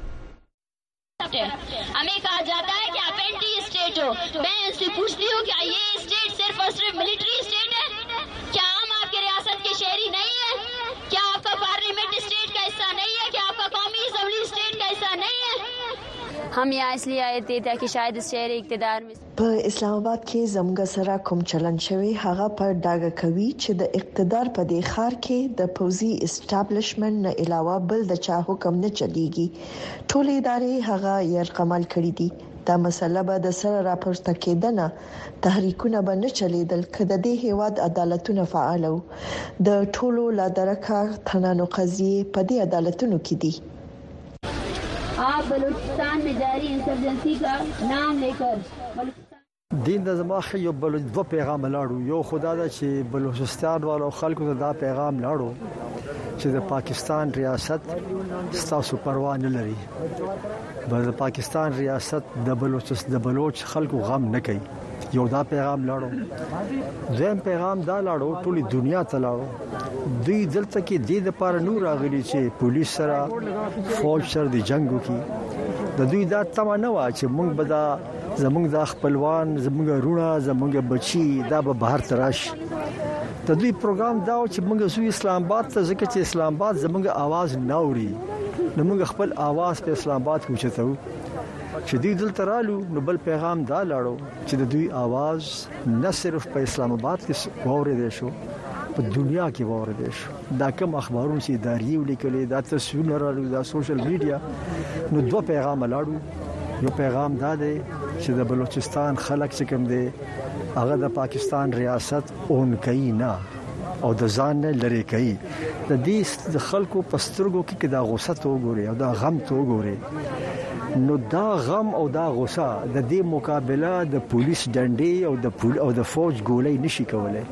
हमें कहा जाता है कि आप एंटी स्टेट हो मैं इससे पूछती हूँ कि ये स्टेट सिर्फ और सिर्फ मिलिट्री स्टेट है? क्या हम आपके रियासत के शहरी नहीं है? क्या आपका पार्लियामेंट स्टेट का हिस्सा नहीं है? क्या आपका कौमी असम्बली स्टेट का हिस्सा नहीं है? हम यहाँ इसलिए आए थे ताकि शायद इस शहर इक़्तिदार में په اسلام آباد کې زموږ سره کوم چلن شوی هغه پر ډاګه کوي چې د اقتدار په دې خار کې د پوزي اسټابلیشمنت نه علاوه بل د چا حکم نه چلیږي. ټول ادارې هغه يرقمل کړی دي. دا مسله به د سره راپورته کېدنه تحریکونه به نه چلیدل کله د هیواد عدالتونه فعال وو. د ټولو لا درکه تنانو قضیه په دې عدالتونو کې دي. आप बलूचिस्तान में जारी इंसर्जेंसी का नाम लेकर دین د زما یو بل دو پیغام لاړو. یو خدا دا چې بلوچستان والو خلکو ته دا پیغام لاړو چې د پاکستان ریاست ستاسو پروا نه لري. د پاکستان ریاست د بلوچستان د بلوچ خلکو غم نه کوي. یو دا پیغام لاړو. زم پیغام دا لاړو ټولي دنیا ته لاړو. دوی دلته کې د دې لپاره نور راغلي چې پولیس سره فوج سره د جنگ وکړي. د دوی دا تمه نه و چې موږ به دا زمونږ د خپلوان زمونږ رونه زمونږ بچي دا به بهر تراش. د دوی پروګرام دا چې موږ زو اسلام آباد ته ځکه چې اسلام آباد زمونږ आवाज ناوري نو موږ خپل आवाज په اسلام آباد کې وچتو. چې دوی دلته رالو نو بل پیغام دا لاړو چې د دوی आवाज نه صرف په اسلام آباد کې واورېدل شو په دنیا کې واورېدل شو. دا کوم اخبارونه چې اداري ولیکلې دا تصویرونه رالو دا سوشل میډیا نو دوه پیغام لاړو. یو پیغام دا دی چې د بلوچستان خلک چې کوم دي هغه د پاکستان ریاست اون کوي نه او د ځان نه لری کوي. د دې د خلکو پسترګو کې دا غوسه تو ګوري او دا غم تو ګوري. نو دا غم او دا غوسه د دې مقابله د پولیس ډنډې او د پول او د فوج ګولۍ نشي کولای.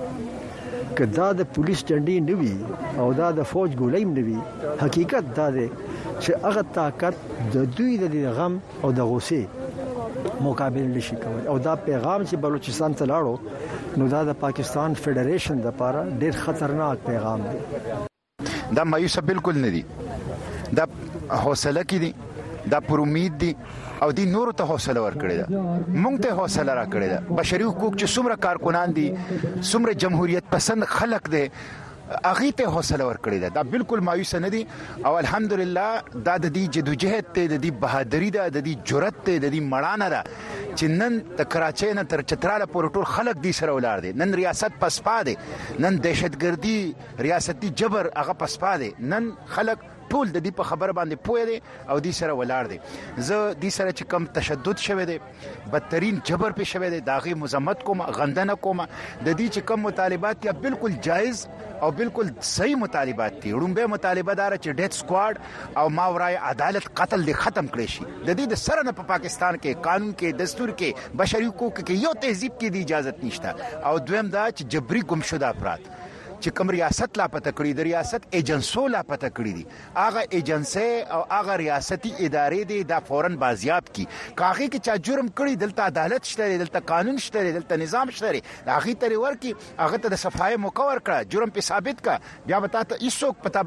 کدا د پولیس ډنډې نوي او دا د فوج ګولۍ نوي حقیقت دا دی چې هغه طاقت د دوی د غم او د غوسې مقابله نشي کولای. او دا پیغام چې بلوچستان ته لاړو نو دا د پاکستان فدریشن لپاره ډېر خطرناک پیغام دی. دا مایوسه بالکل نه دي. دا حوصله کې دي. دا پر امید دي او دی نور ته حوصله ورکړي ده. مونږ ته حوصله راکړي ده. بشري حقوق چې څومره کارکونان دي څومره جمهوریت پسند خلک دي اغه ته حوصله ورکړي ده. دا بالکل مایوس نه دي او الحمدلله دا د دې جدوجہد ته د دې بهادری ده د دې جرأت ته د دې مړانه ده چې نن د کراچۍ نه تر چتراله پورې ټول خلک دي سره ولاړ دي. نن ریاست پسپا دي. نن دهشتګردي ریاستي جبر هغه پسپا دي. نن خلک ټول د دې په خبره باندې پوهه دي او دې سره ولاړ دي. زه دې سره چې کم تشدد شوه دي بدترین جبر په شوه دي داغي مذمت کوم غندنه کوم. د دې چې کم مطالبات یا بالکل جایز او بالکل صحیح مطالبات دي. رومبه مطالبه دار چې ډیث سکواډ او ماورای عدالت قتل دې ختم کړي شي. د دې د سره نه په پاکستان کې قانون کې دستور کې بشري حقوق کې یو تهذیب کې دی اجازه نشته. او دویم دا چې جبري گمشده افراد چې کوم ریاست لا پته کړی د ریاست ایجنسو لا پته کړی دي هغه ایجنسی او هغه ریاستي ادارې دي دا فورن بازیاب کی کاغه کې چا جرم کړی دلته عدالت شته دلته قانون شته دلته نظام شته هغه تری ورکی هغه ته د صفای مکور کړه جرم په ثابت کا بیا بتا ته هیڅوک پتا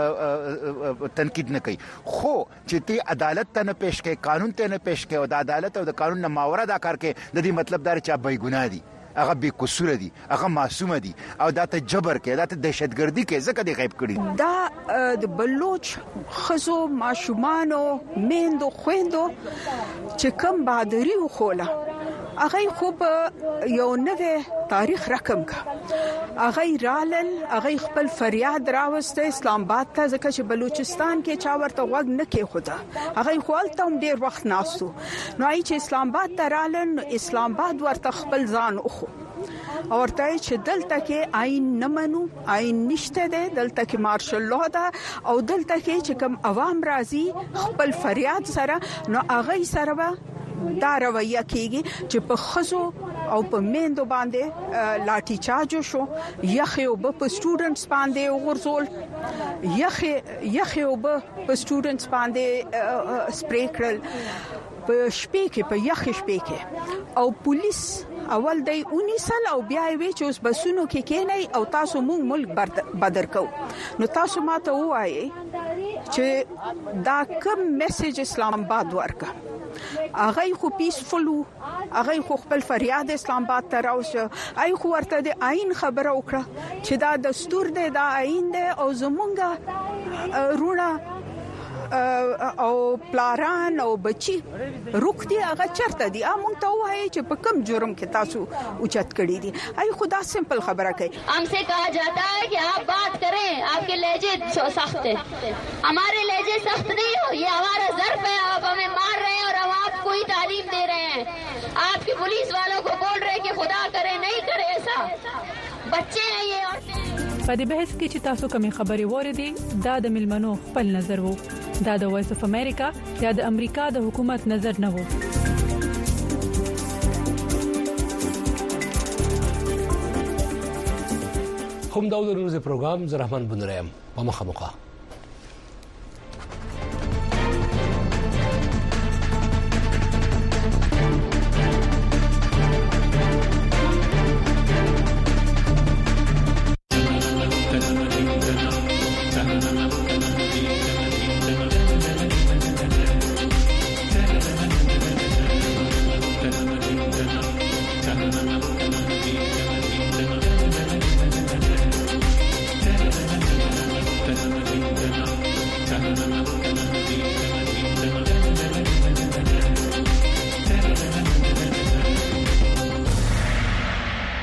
باندې تنقید نه کوي. خو چې تی عدالت ته نه پیش کې قانون ته نه پیش کې او د عدالت او د قانون نه ماوره دا کار کې د دې مطلب دا چې بې ګناه دي هغه بے قصور دي هغه معصوم دي او دا ته جبر کې دا ته دهشتګردي کې ځکه دی غیب کړي. دا د بلوچ خزو ماشومانو میندو خويندو چې کم بادری وخوله هغه خو یو نوې تاریخ رقم کا هغه رالل هغه خپل فریاد راوسته اسلام آباد ته ځکه چې بلوچستان کې چا ورته وګ نه کې خدا هغه خپل تم ډیر وخت ناستو نو ای چې اسلام آباد ته رالل اسلام آباد ورته خپل ځان اوخو اورته چې دلته کې آئین نه منو آئین نشته ده دلته کې مارشل لا ده او دلته کې چې کوم عوام راضي خپل فریاد سره نو هغه سره دا رویه کېږي چې په خزو او په میندو باندې لاټي چارج شو یخه او په سټوډنټس باندې وګرځول یخه یخه او په سټوډنټس باندې سپری کړل په شپې کې په یخه شپې کې او پولیس اول دای اونیسل او بیا وی چې اوس بسونو کې کېنای او تاسو مونږ ملک بدر کو نو تاسو ماته وایي چې دا کوم میسج اسلام آباد ورکا هغه خو پیسفل هغه خو خپل فریاد اسلام آباد ته راوشه ای خو ورته د آئین خبره وکړه چې دا دستور دی دا آئین دی او زمونږه رونه او پلاران او بچي روک دي هغه چرته دي امون ته وایي چې په کم جرم کې تاسو اوچت کړی دي ای خدا سمپل خبره کوي हमसे कहा जाता है कि आप बात करें आपके लहजे सख्त है हमारे लहजे सख्त नहीं हो ये हमारा ज़र्फ है आप हमें मार रहे हैं और हम आपको ही तालीम दे रहे हैं आपके पुलिस वालों को बोल रहे हैं कि खुदा करे नहीं करे ऐसा बच्चे हैं ये औरतें په دې بحث کې چې تاسو کومې خبرې وریدي دا د ملمنو خپل نظر وو دا د وایس اف امریکا یا د امریکا د حکومت نظر نه وو هم دا د روزي پروګرام زه رحمان بنرام په مخه مخه